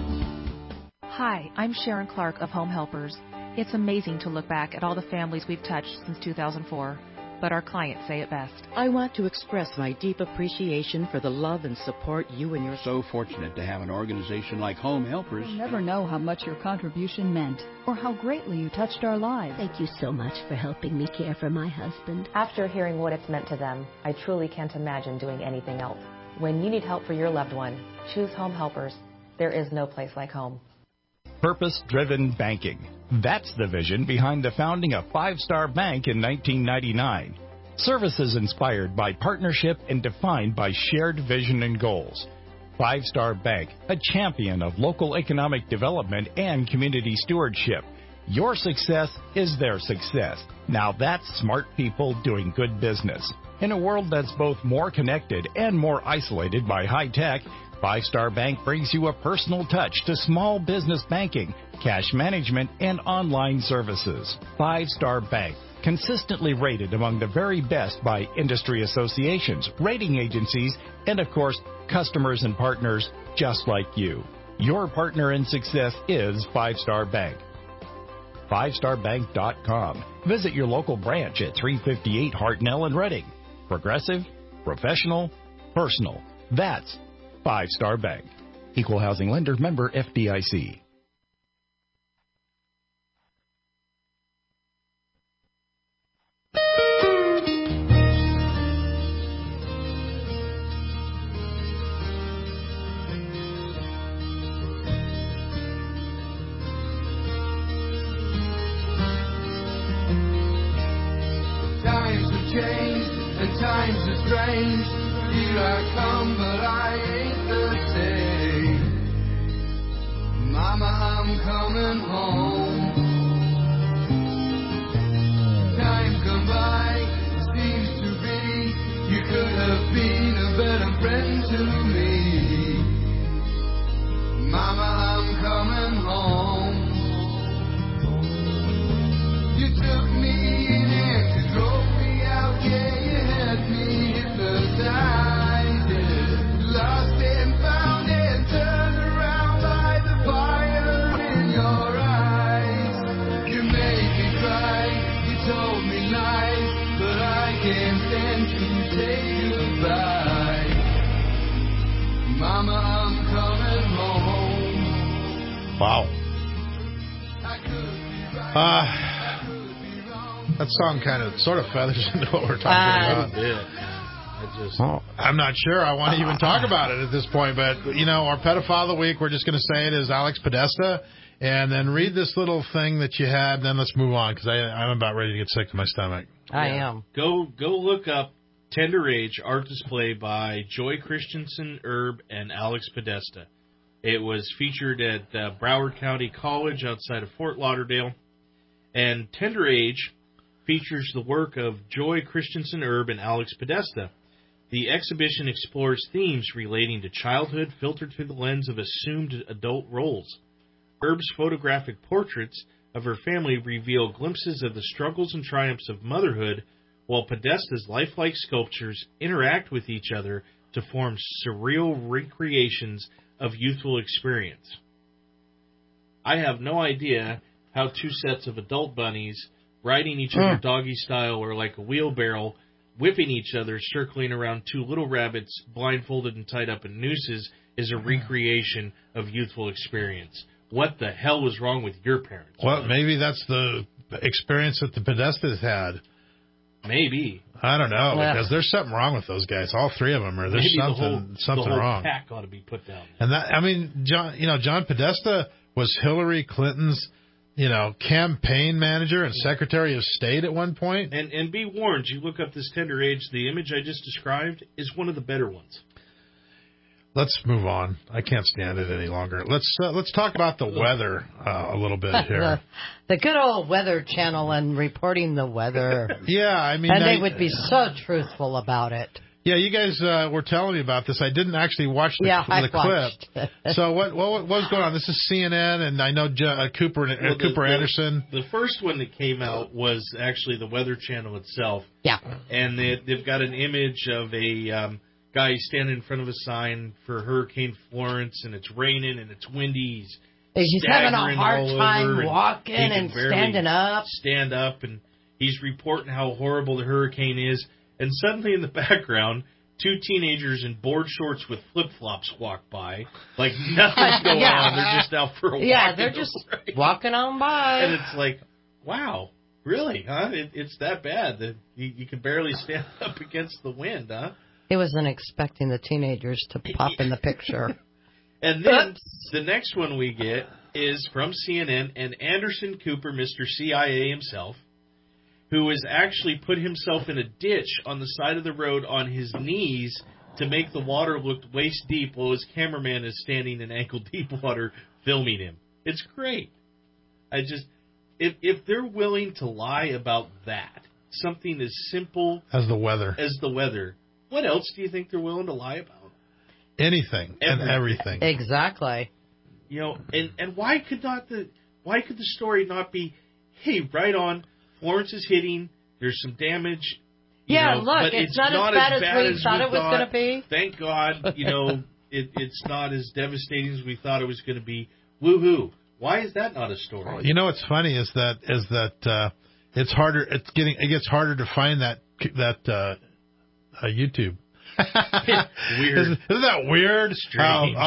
Hi, I'm Sharon Clark of Home Helpers. It's amazing to look back at all the families we've touched since 2004, but our clients say it best. I want to express my deep appreciation for the love and support you and your... So fortunate to have an organization like Home Helpers. You'll never know how much your contribution meant or how greatly you touched our lives. Thank you so much for helping me care for my husband. After hearing what it's meant to them, I truly can't imagine doing anything else. When you need help for your loved one, choose Home Helpers. There is no place like home. Purpose-driven banking. That's the vision behind the founding of Five Star Bank in 1999. Services inspired by partnership and defined by shared vision and goals. Five Star Bank, a champion of local economic development and community stewardship. Your success is their success. Now that's smart people doing good business. In a world that's both more connected and more isolated by high tech, Five Star Bank brings you a personal touch to small business banking, cash management, and online services. Five Star Bank, consistently rated among the very best by industry associations, rating agencies, and of course, customers and partners just like you. Your partner in success is Five Star Bank. FiveStarBank.com. Visit your local branch at 358 Hartnell in Reading. Progressive, professional, personal. That's Five Star Bank. Equal housing lender, member FDIC. Times are strange. Here I come, but I ain't the same. Mama, I'm coming home. Time come by, seems to be. You could have been a better friend to me. Mama, I'm coming home. You took me in and you drove me out. Yeah, you had me hypnotized. Yeah. Lost and found and turned around by the fire in your eyes. You made me cry, you told me lies, but I can't stand to say goodbye. Mama, I'm coming home. Wow. That song kind of sort of feathers into what we're talking about. I'm not sure I want to even talk about it at this point, but, our pedophile of the week, we're just going to say it is Alex Podesta, and then read this little thing that you had, and then let's move on, because I'm about ready to get sick to my stomach. I am. Go look up Tender Age art display by Joy Christensen Erb and Alex Podesta. It was featured at Broward County College outside of Fort Lauderdale, and Tender Age features the work of Joy Christensen Erb and Alex Podesta. The exhibition explores themes relating to childhood filtered through the lens of assumed adult roles. Erb's photographic portraits of her family reveal glimpses of the struggles and triumphs of motherhood, while Podesta's lifelike sculptures interact with each other to form surreal recreations of youthful experience. I have no idea how two sets of adult bunnies riding each other doggy style or like a wheelbarrow, whipping each other, circling around two little rabbits blindfolded and tied up in nooses is a recreation of youthful experience. What the hell was wrong with your parents? Well, maybe that's the experience that the Podestas had. Maybe. I don't know, because there's something wrong with those guys. All three of them are. There's something the whole wrong. pack ought to be put down. And John Podesta was Hillary Clinton's, campaign manager and Secretary of State at one point. And be warned, you look up this Tender Age, the image I just described is one of the better ones. Let's move on. I can't stand it any longer. Let's talk about the weather a little bit here. The good old Weather Channel and reporting the weather. Yeah, I mean, and they would be so truthful about it. Yeah, you guys were telling me about this. I didn't actually watch the clip. So what was going on? This is CNN, and I know Cooper Anderson. The first one that came out was actually the Weather Channel itself. Yeah. And they've got an image of a guy standing in front of a sign for Hurricane Florence, and it's raining and it's windy. He's having a hard time walking and standing up. Stand up, and he's reporting how horrible the hurricane is. And suddenly in the background, two teenagers in board shorts with flip-flops walk by. Like nothing's going on. They're just out for a walk. Yeah, they're just walking on by. And it's like, wow, really, huh? It's that bad that you can barely stand up against the wind, huh? He wasn't expecting the teenagers to pop in the picture. And then the next one we get is from CNN and Anderson Cooper, Mr. CIA himself, who has actually put himself in a ditch on the side of the road on his knees to make the water look waist deep while his cameraman is standing in ankle deep water filming him. It's great. If they're willing to lie about that, something as simple as the weather, what else do you think they're willing to lie about? Anything and everything. Exactly. And why could the story not be, hey, right on, Florence is hitting. There's some damage. Look, but it's not as bad as we thought it was going to be. Thank God, it's not as devastating as we thought it was going to be. Woohoo! Why is that not a story? What's funny is that it's harder. It gets harder to find that YouTube. Weird. Isn't that weird? Strange.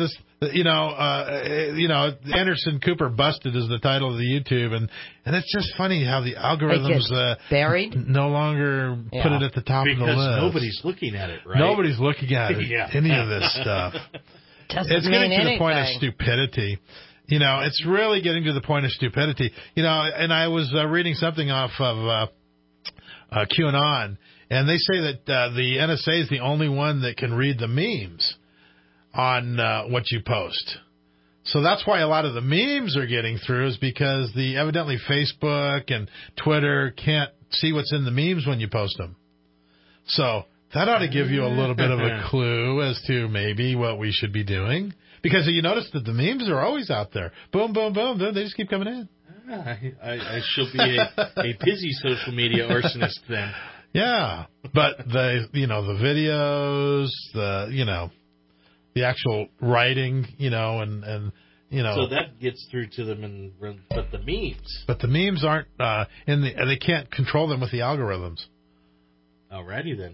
Anderson Cooper Busted is the title of the YouTube, and it's just funny how the algorithms buried, no longer put it at the top of the list. Because nobody's looking at it, right? Nobody's looking at it. Any of this stuff. It's getting to the point of stupidity. It's really getting to the point of stupidity. And I was reading something off of QAnon. And they say that the NSA is the only one that can read the memes on what you post. So that's why a lot of the memes are getting through, is because evidently Facebook and Twitter can't see what's in the memes when you post them. So that ought to give you a little bit of a clue as to maybe what we should be doing. Because you notice that the memes are always out there. Boom, boom, boom. They just keep coming in. I shall be a busy social media arsonist then. Yeah. But the videos, the actual writing, and So that gets through to them, but the memes. But the memes aren't they can't control them with the algorithms. Alrighty then.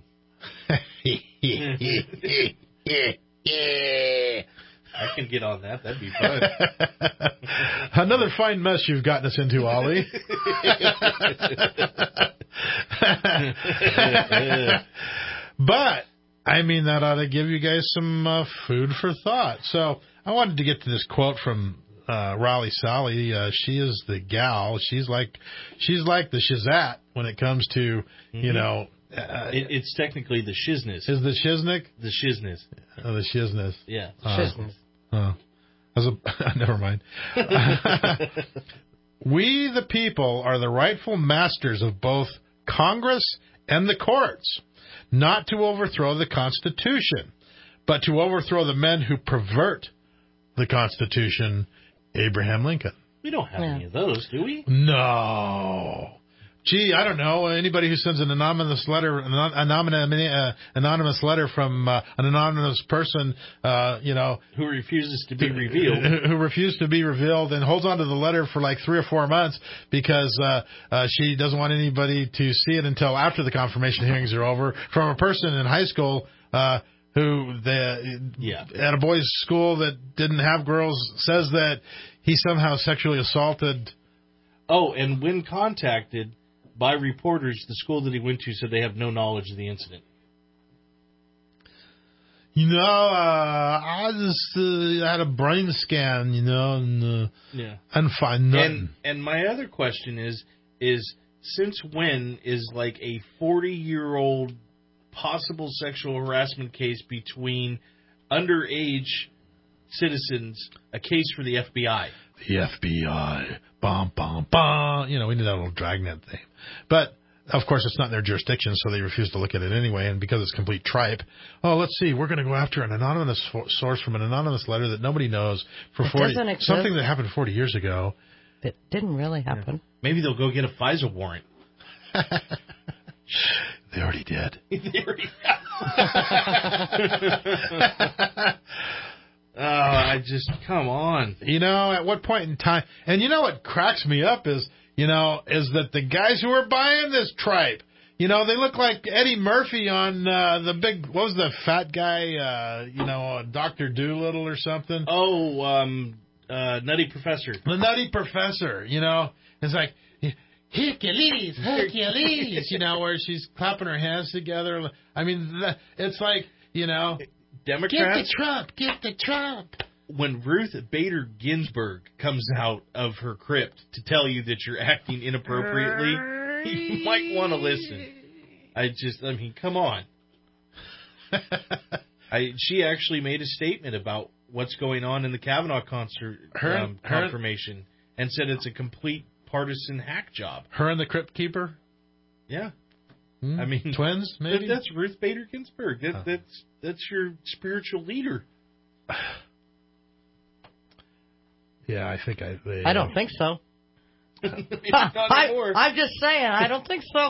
I can get on that. That'd be fun. Another fine mess you've gotten us into, Ollie. But, I mean, that ought to give you guys some food for thought. So I wanted to get to this quote from Raleigh Sally. She is the gal. She's like the Shazat when it comes to, it's technically the shizness. Is the shiznick? The shizness. Oh, the shizness. Yeah. Shizness. Never mind. We, the people, are the rightful masters of both Congress and the courts, not to overthrow the Constitution, but to overthrow the men who pervert the Constitution. Abraham Lincoln. We don't have any of those, do we? No. Gee, I don't know. Anybody who sends an anonymous letter from an anonymous person, who refuses to be revealed, who refused to be revealed, and holds on to the letter for like 3 or 4 months because she doesn't want anybody to see it until after the confirmation hearings are over, from a person in high school at a boys' school that didn't have girls, says that he somehow sexually assaulted. Oh, and when contacted by reporters, the school that he went to said they have no knowledge of the incident. I just had a brain scan, and find nothing. And my other question is since when is like a 40-year-old possible sexual harassment case between underage citizens a case for the FBI? The FBI. Bum, bum, bum. We need that little dragnet thing. But, of course, it's not in their jurisdiction, so they refuse to look at it anyway. And because it's complete tripe, let's see, we're going to go after an anonymous source from an anonymous letter that nobody knows for 40, something that happened 40 years ago. It didn't really happen. Yeah. Maybe they'll go get a FISA warrant. They already did. Come on. At what point in time, and what cracks me up is that the guys who are buying this tripe, they look like Eddie Murphy on the big, what was the fat guy, Dr. Doolittle or something? Oh, Nutty Professor. The Nutty Professor, it's like, Hercules, where she's clapping her hands together. I mean, it's like, Democrats. Get the Trump. When Ruth Bader Ginsburg comes out of her crypt to tell you that you're acting inappropriately, you might want to listen. Come on. She actually made a statement about what's going on in the Kavanaugh confirmation and said it's a complete partisan hack job. Her and the Crypt Keeper? Yeah. Twins, maybe? That's Ruth Bader Ginsburg. That's your spiritual leader. Yeah, I think I don't think so. I'm just saying, I don't think so.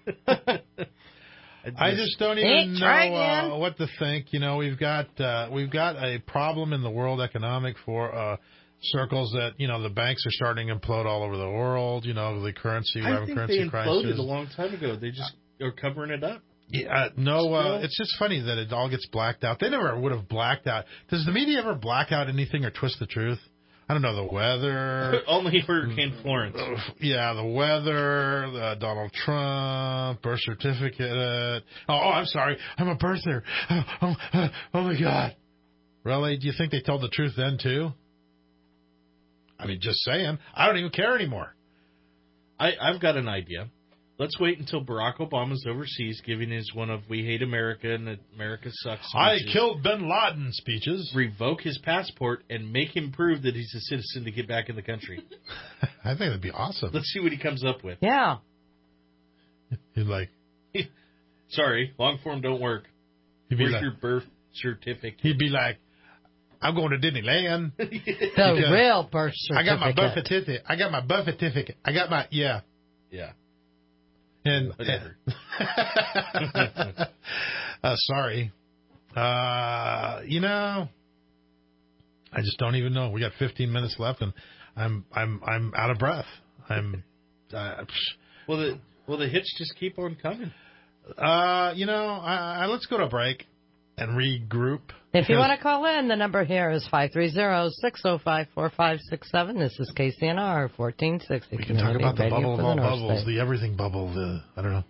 I just don't even know what to think. We've got a problem in the world economic circles that the banks are starting to implode all over the world. The currency, we're having currency crisis. I think they imploded a long time ago. They just are covering it up. Yeah, it's just funny that it all gets blacked out. They never would have blacked out. Does the media ever black out anything or twist the truth? I don't know, the weather. Only Hurricane Florence. Yeah, the weather, Donald Trump, birth certificate. I'm sorry. I'm a birther. Oh, my God. Really? Do you think they told the truth then, too? Just saying. I don't even care anymore. I've got an idea. Let's wait until Barack Obama's overseas giving his one of "We Hate America" and "America Sucks" speeches. I killed bin Laden speeches. Revoke his passport and make him prove that he's a citizen to get back in the country. I think that'd be awesome. Let's see what he comes up with. Yeah. He's like, sorry, long form don't work. Where's your birth certificate? He'd be like, I'm going to Disneyland. The real birth certificate. I got my birth certificate. I got my birth certificate. I got my, yeah. And whatever. Sorry. I just don't even know. We got 15 minutes left, and I'm out of breath. Well, the hits just keep on coming. Let's go to a break and regroup. If you want to call in, the number here is 530-605-4567. This is KCNR 1460. We can talk about the bubble of all bubbles, the everything bubble, I don't know.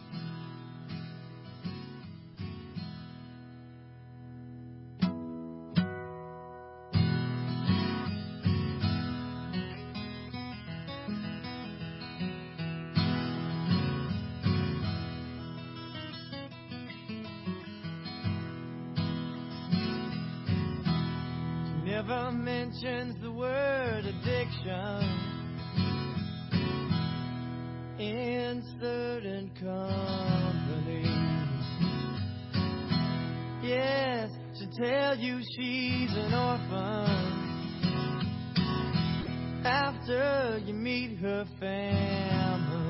Never mentions the word addiction in certain companies. Yes, she'll tell you she's an orphan after you meet her family.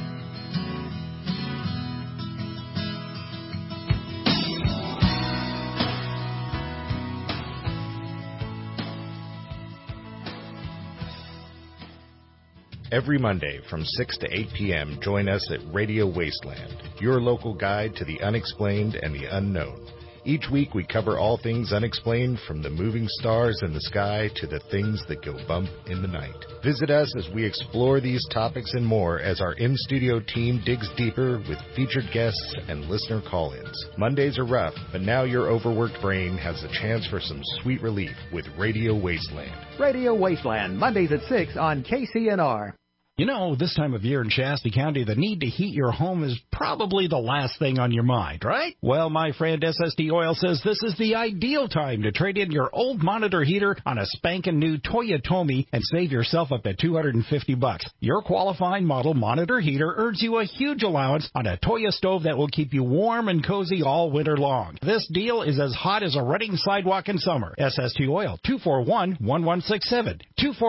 Every Monday from 6 to 8 p.m., join us at Radio Wasteland, your local guide to the unexplained and the unknown. Each week we cover all things unexplained, from the moving stars in the sky to the things that go bump in the night. Visit us as we explore these topics and more as our in-studio team digs deeper with featured guests and listener call-ins. Mondays are rough, but now your overworked brain has a chance for some sweet relief with Radio Wasteland. Radio Wasteland, Mondays at 6 on KCNR. You know, this time of year in Shasta County, the need to heat your home is probably the last thing on your mind, right? Well, my friend SST Oil says this is the ideal time to trade in your old Monitor heater on a spankin' new Toyotomi and save yourself up to $250. Your qualifying model Monitor heater earns you a huge allowance on a Toyo stove that will keep you warm and cozy all winter long. This deal is as hot as a running sidewalk in summer. SST Oil, 241-1167,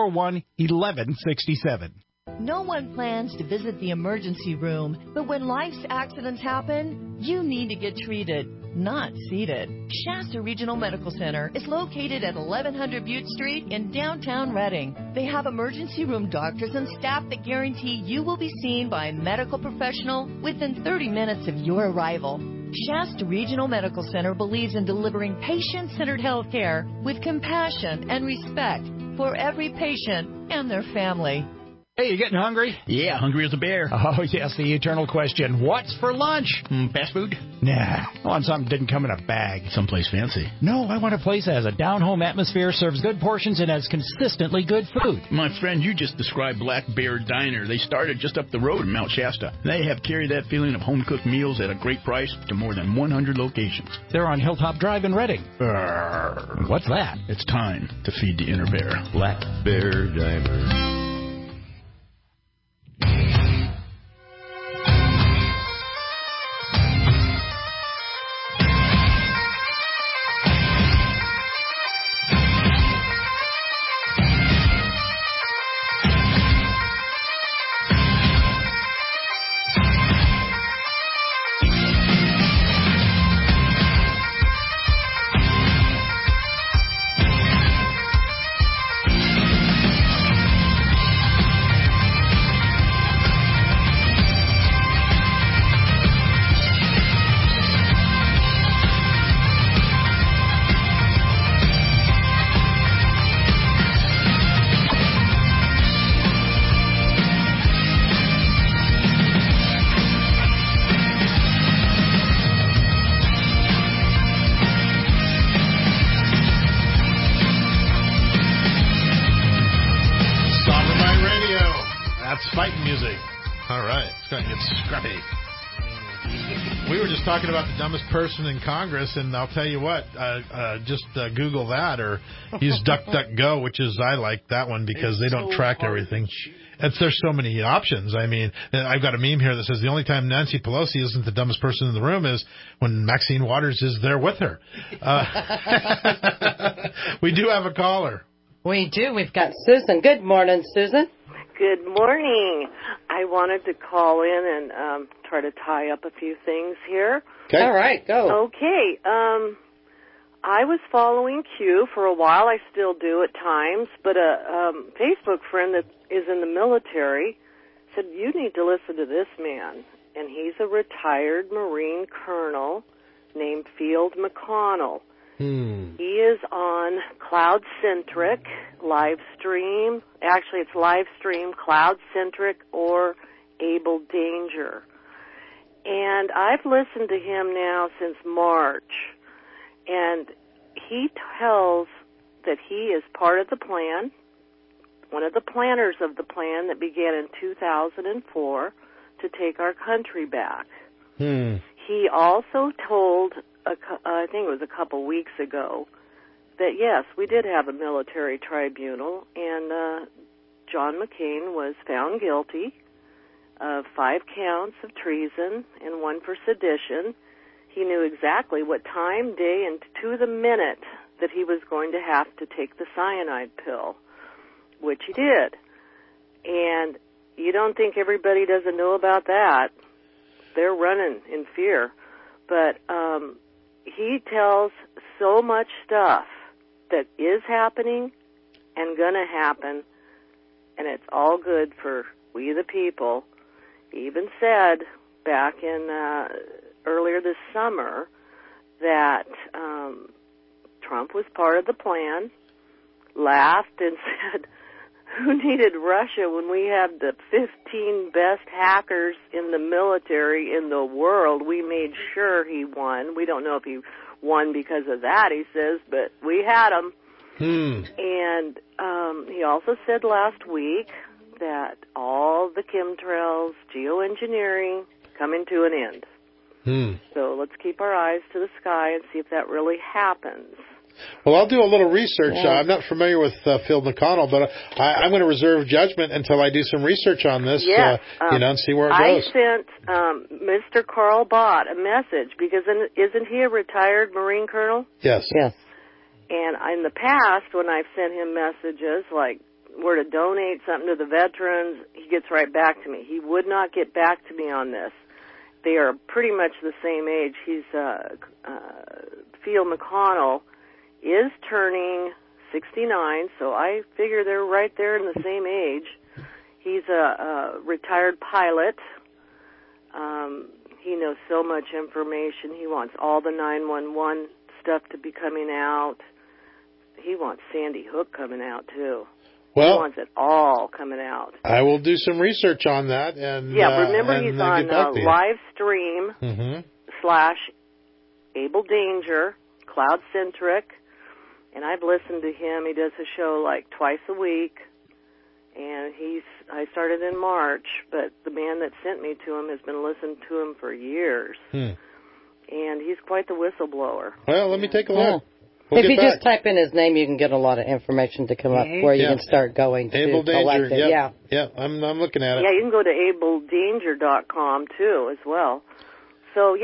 241-1167. No one plans to visit the emergency room, but when life's accidents happen, you need to get treated, not seated. Shasta Regional Medical Center is located at 1100 Butte Street in downtown Reading. They have emergency room doctors and staff that guarantee you will be seen by a medical professional within 30 minutes of your arrival. Shasta Regional Medical Center believes in delivering patient-centered health care with compassion and respect for every patient and their family. Hey, you getting hungry? Yeah, hungry as a bear. Oh, yes, the eternal question. What's for lunch? Fast food? Nah, I want something that didn't come in a bag. Someplace fancy. No, I want a place that has a down-home atmosphere, serves good portions, and has consistently good food. My friend, you just described Black Bear Diner. They started just up the road in Mount Shasta. They have carried that feeling of home-cooked meals at a great price to more than 100 locations. They're on Hilltop Drive in Reading. What's that? It's time to feed the inner bear. Black Bear Diner. All right. It's going to get scruffy. We were just talking about the dumbest person in Congress, and I'll tell you what, just Google that or use DuckDuckGo, which is, I like that one because they don't track everything. There's so many options. I mean, I've got a meme here that says the only time Nancy Pelosi isn't the dumbest person in the room is when Maxine Waters is there with her. We do have a caller. We do. We've got Susan. Good morning, Susan. Good morning. I wanted to call in and try to tie up a few things here. Okay. All right, go. Okay. I was following Q for a while. I still do at times, but a Facebook friend that is in the military said, you need to listen to this man. And he's a retired Marine colonel named Field McConnell. He is on Cloud-Centric live stream. Actually, it's live stream, Cloud-Centric or Able Danger. And I've listened to him now since March. And he tells that he is part of the plan, one of the planners of the plan that began in 2004 to take our country back. He also told, I think it was a couple weeks ago, that yes, we did have a military tribunal, and John McCain was found guilty of 5 counts of treason and 1 for sedition. He knew exactly what time, day, and to the minute that he was going to have to take the cyanide pill, which he did. And you don't think everybody doesn't know about that. They're running in fear. But he tells so much stuff that is happening and going to happen, and it's all good for we the people. He even said back in earlier this summer that Trump was part of the plan, laughed and said, who needed Russia when we had the 15 best hackers in the military in the world? We made sure he won. We don't know if he won because of that, he says, but we had him. And he also said last week that all the chemtrails, geoengineering, coming to an end. So let's keep our eyes to the sky and see if that really happens. Well, I'll do a little research. I'm not familiar with Phil McConnell, but I'm going to reserve judgment until I do some research on this, and see where it goes. I sent Mr. Carl Bott a message because isn't he a retired Marine colonel? Yes. Yes. And in the past, when I've sent him messages like where to donate something to the veterans, he gets right back to me. He would not get back to me on this. They are pretty much the same age. He's Field McConnell is turning 69, so I figure they're right there in the same age. He's a retired pilot. He knows so much information. He wants all the 911 stuff to be coming out. He wants Sandy Hook coming out, too. Well, he wants it all coming out. I will do some research on that. And remember he's on live stream / Able Danger, Cloud-Centric. And I've listened to him. He does a show like twice a week. And I started in March, but the man that sent me to him has been listening to him for years. And he's quite the whistleblower. Well, let me take a look. If you just type in his name, you can get a lot of information to come up where you can start going to Able collect Danger, it. Yeah, I'm looking at it. Yeah, you can go to abledanger.com too as well. So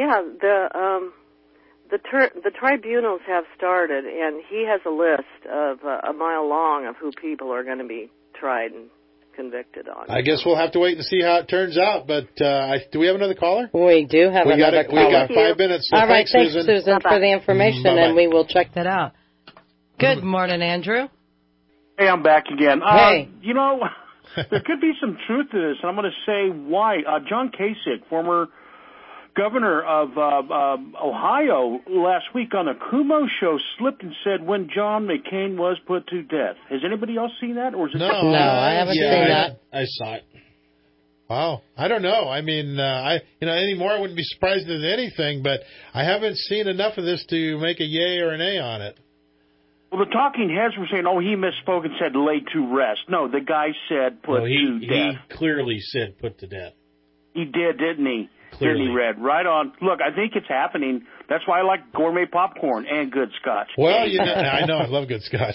the tribunals have started, and he has a list of a mile long of who people are going to be tried and convicted on. I guess we'll have to wait and see how it turns out, but do we have another caller? We do have another caller. We got 5 minutes. So all right, thanks, Susan, for the information, and we will check that out. Good morning, Andrew. Hey, I'm back again. Hey. There could be some truth to this, and I'm going to say why. John Kasich, former governor of Ohio, last week on a Kumo show slipped and said when John McCain was put to death. Has anybody else seen that? Or is it No, I haven't seen that. I saw it. Wow. I don't know. I mean, anymore I wouldn't be surprised at anything, but I haven't seen enough of this to make a yay or an A on it. Well, the talking heads were saying, he misspoke and said laid to rest. No, the guy said put to death. He clearly said put to death. He did, didn't he? Clearly. Didn't he, Red? Right on. Look, I think it's happening. That's why I like gourmet popcorn and good scotch. Well, I know I love good scotch.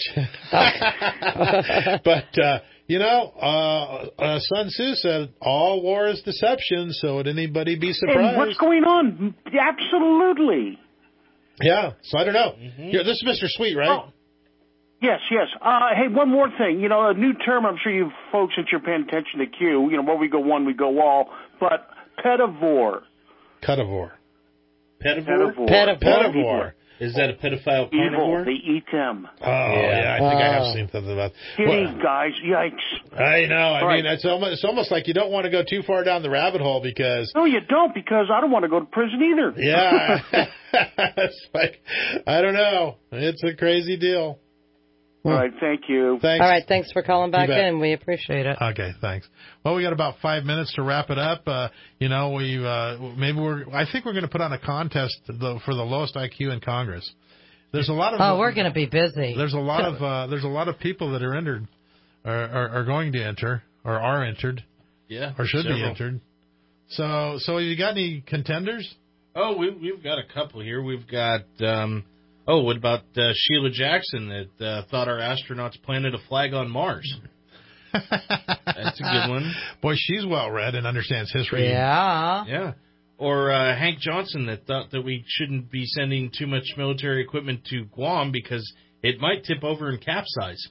But, Sun Tzu said, all war is deception, so would anybody be surprised? And what's going on? Absolutely. Yeah, so I don't know. Yeah, this is Mr. Sweet, right? Oh. Yes. Hey, one more thing. A new term, I'm sure you folks, since you're paying attention to Q, where we go one, we go all, but pedivore. Cutivore. Pedivore. Is that a pedophile carnivore? Evil. They eat them. Oh, yeah, I think I have seen something about Kitty, guys, yikes. I know. I mean, it's almost like you don't want to go too far down the rabbit hole because... No, you don't, because I don't want to go to prison either. Yeah. It's like, I don't know. It's a crazy deil. All right, thank you. Thanks. All right, thanks for calling back in. We appreciate it. Okay, thanks. Well, we got about 5 minutes to wrap it up. I think we're going to put on a contest for the lowest IQ in Congress. There's a lot of we're going to be busy. There's a lot of people that are entered, are going to enter or are entered. Yeah, or should several. be entered. So you got any contenders? Oh, we've got a couple here. We've got. What about Sheila Jackson that thought our astronauts planted a flag on Mars? That's a good one. Boy, she's well-read and understands history. Yeah. Or Hank Johnson that thought that we shouldn't be sending too much military equipment to Guam because it might tip over and capsize.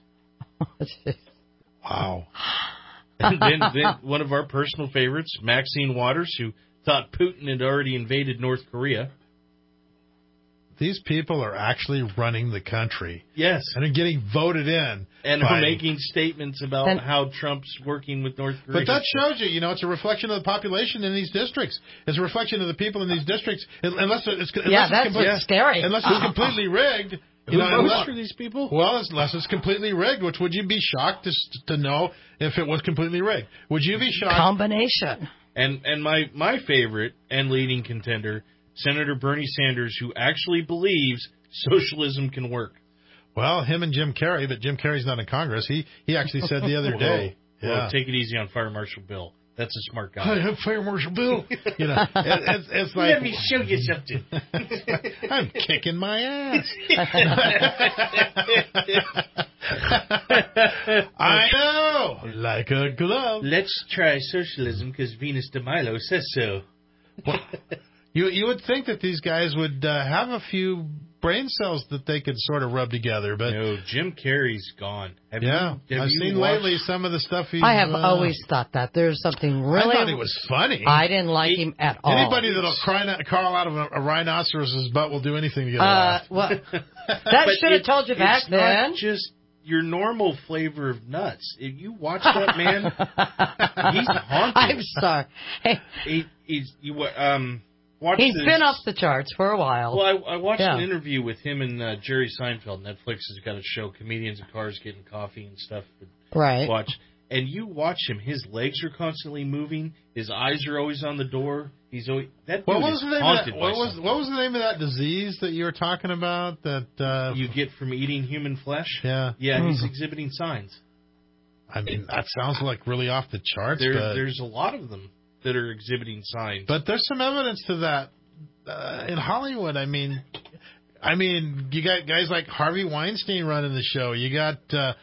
Wow. And then one of our personal favorites, Maxine Waters, who thought Putin had already invaded North Korea. These people are actually running the country. Yes. And are getting voted in. And are making statements about how Trump's working with North Korea. But that shows you, it's a reflection of the population in these districts. It's a reflection of the people in these districts. Unless it's scary. Unless it's completely rigged. Who votes for these people? Well, unless it's completely rigged, which would you be shocked to know if it was completely rigged? Would you be shocked? Combination. And my favorite and leading contender, Senator Bernie Sanders, who actually believes socialism can work. Well, him and Jim Carrey, but Jim Carrey's not in Congress. He actually said the other day. Well, take it easy on Fire Marshal Bill. That's a smart guy. I have Fire Marshal Bill. It's like... Let me show you something. I'm kicking my ass. I know. Like a glove. Let's try socialism because Venus de Milo says so. Well, you would think that these guys would have a few brain cells that they could sort of rub together, but no, Jim Carrey's gone. Have I've seen lately some of the stuff he's... I have always thought that there's something really... I thought he was funny. I didn't like him at all. Anybody that'll crawl out of a rhinoceros's butt will do anything to get a laugh. Well, that should have told you back then. It's not just your normal flavor of nuts. If you watch that man, he's haunted. I'm sorry. He's been off the charts for a while. Well, I watched an interview with him and Jerry Seinfeld. Netflix has got a show, Comedians in Cars Getting Coffee and stuff. Right. Watch. And you watch him. His legs are constantly moving. His eyes are always on the door. He's always... That dude is haunted by something. What was the name of that disease that you were talking about? That you get from eating human flesh? Yeah. Yeah, he's exhibiting signs. I mean, that sounds like really off the charts. There's a lot of them that are exhibiting signs. But there's some evidence to that in Hollywood. I mean, you got guys like Harvey Weinstein running the show. You got, the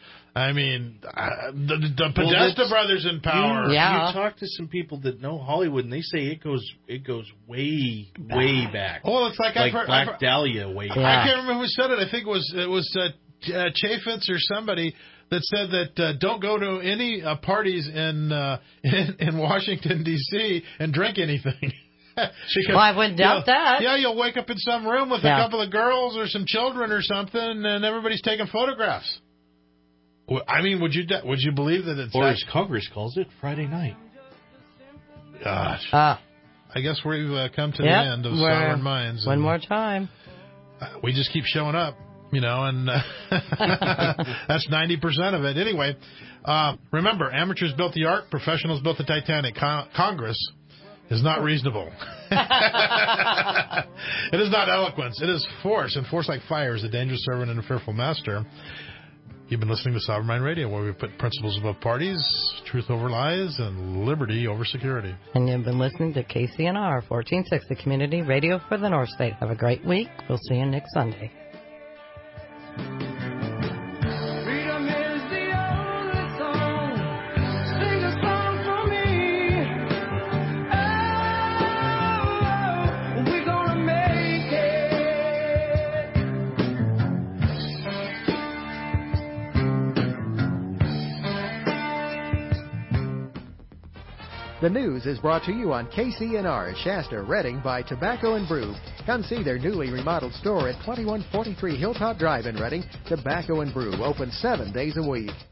Podesta brothers in power. You talk to some people that know Hollywood, and they say it goes way back. Well, it's like Black Dahlia way back. I can't remember who said it. I think it was Chaffetz or somebody that said that don't go to any parties in Washington, D.C. and drink anything. Well, I wouldn't doubt that. Yeah, you'll wake up in some room with a couple of girls or some children or something, and everybody's taking photographs. I mean, would you believe that it's... Or as Congress calls it, Friday night. Gosh. I guess we've come to the end of Sovereign Minds. One more time. We just keep showing up. And that's 90% of it. Anyway, remember, amateurs built the Ark, professionals built the Titanic. Congress is not reasonable. It is not eloquence. It is force, and force like fire is a dangerous servant and a fearful master. You've been listening to Sovereign Mind Radio, where we put principles above parties, truth over lies, and liberty over security. And you've been listening to KCNR 1460 Community Radio for the North State. Have a great week. We'll see you next Sunday. The news is brought to you on KCNR, Shasta, Redding by Tobacco & Brew. Come see their newly remodeled store at 2143 Hilltop Drive in Redding. Tobacco & Brew, open 7 days a week.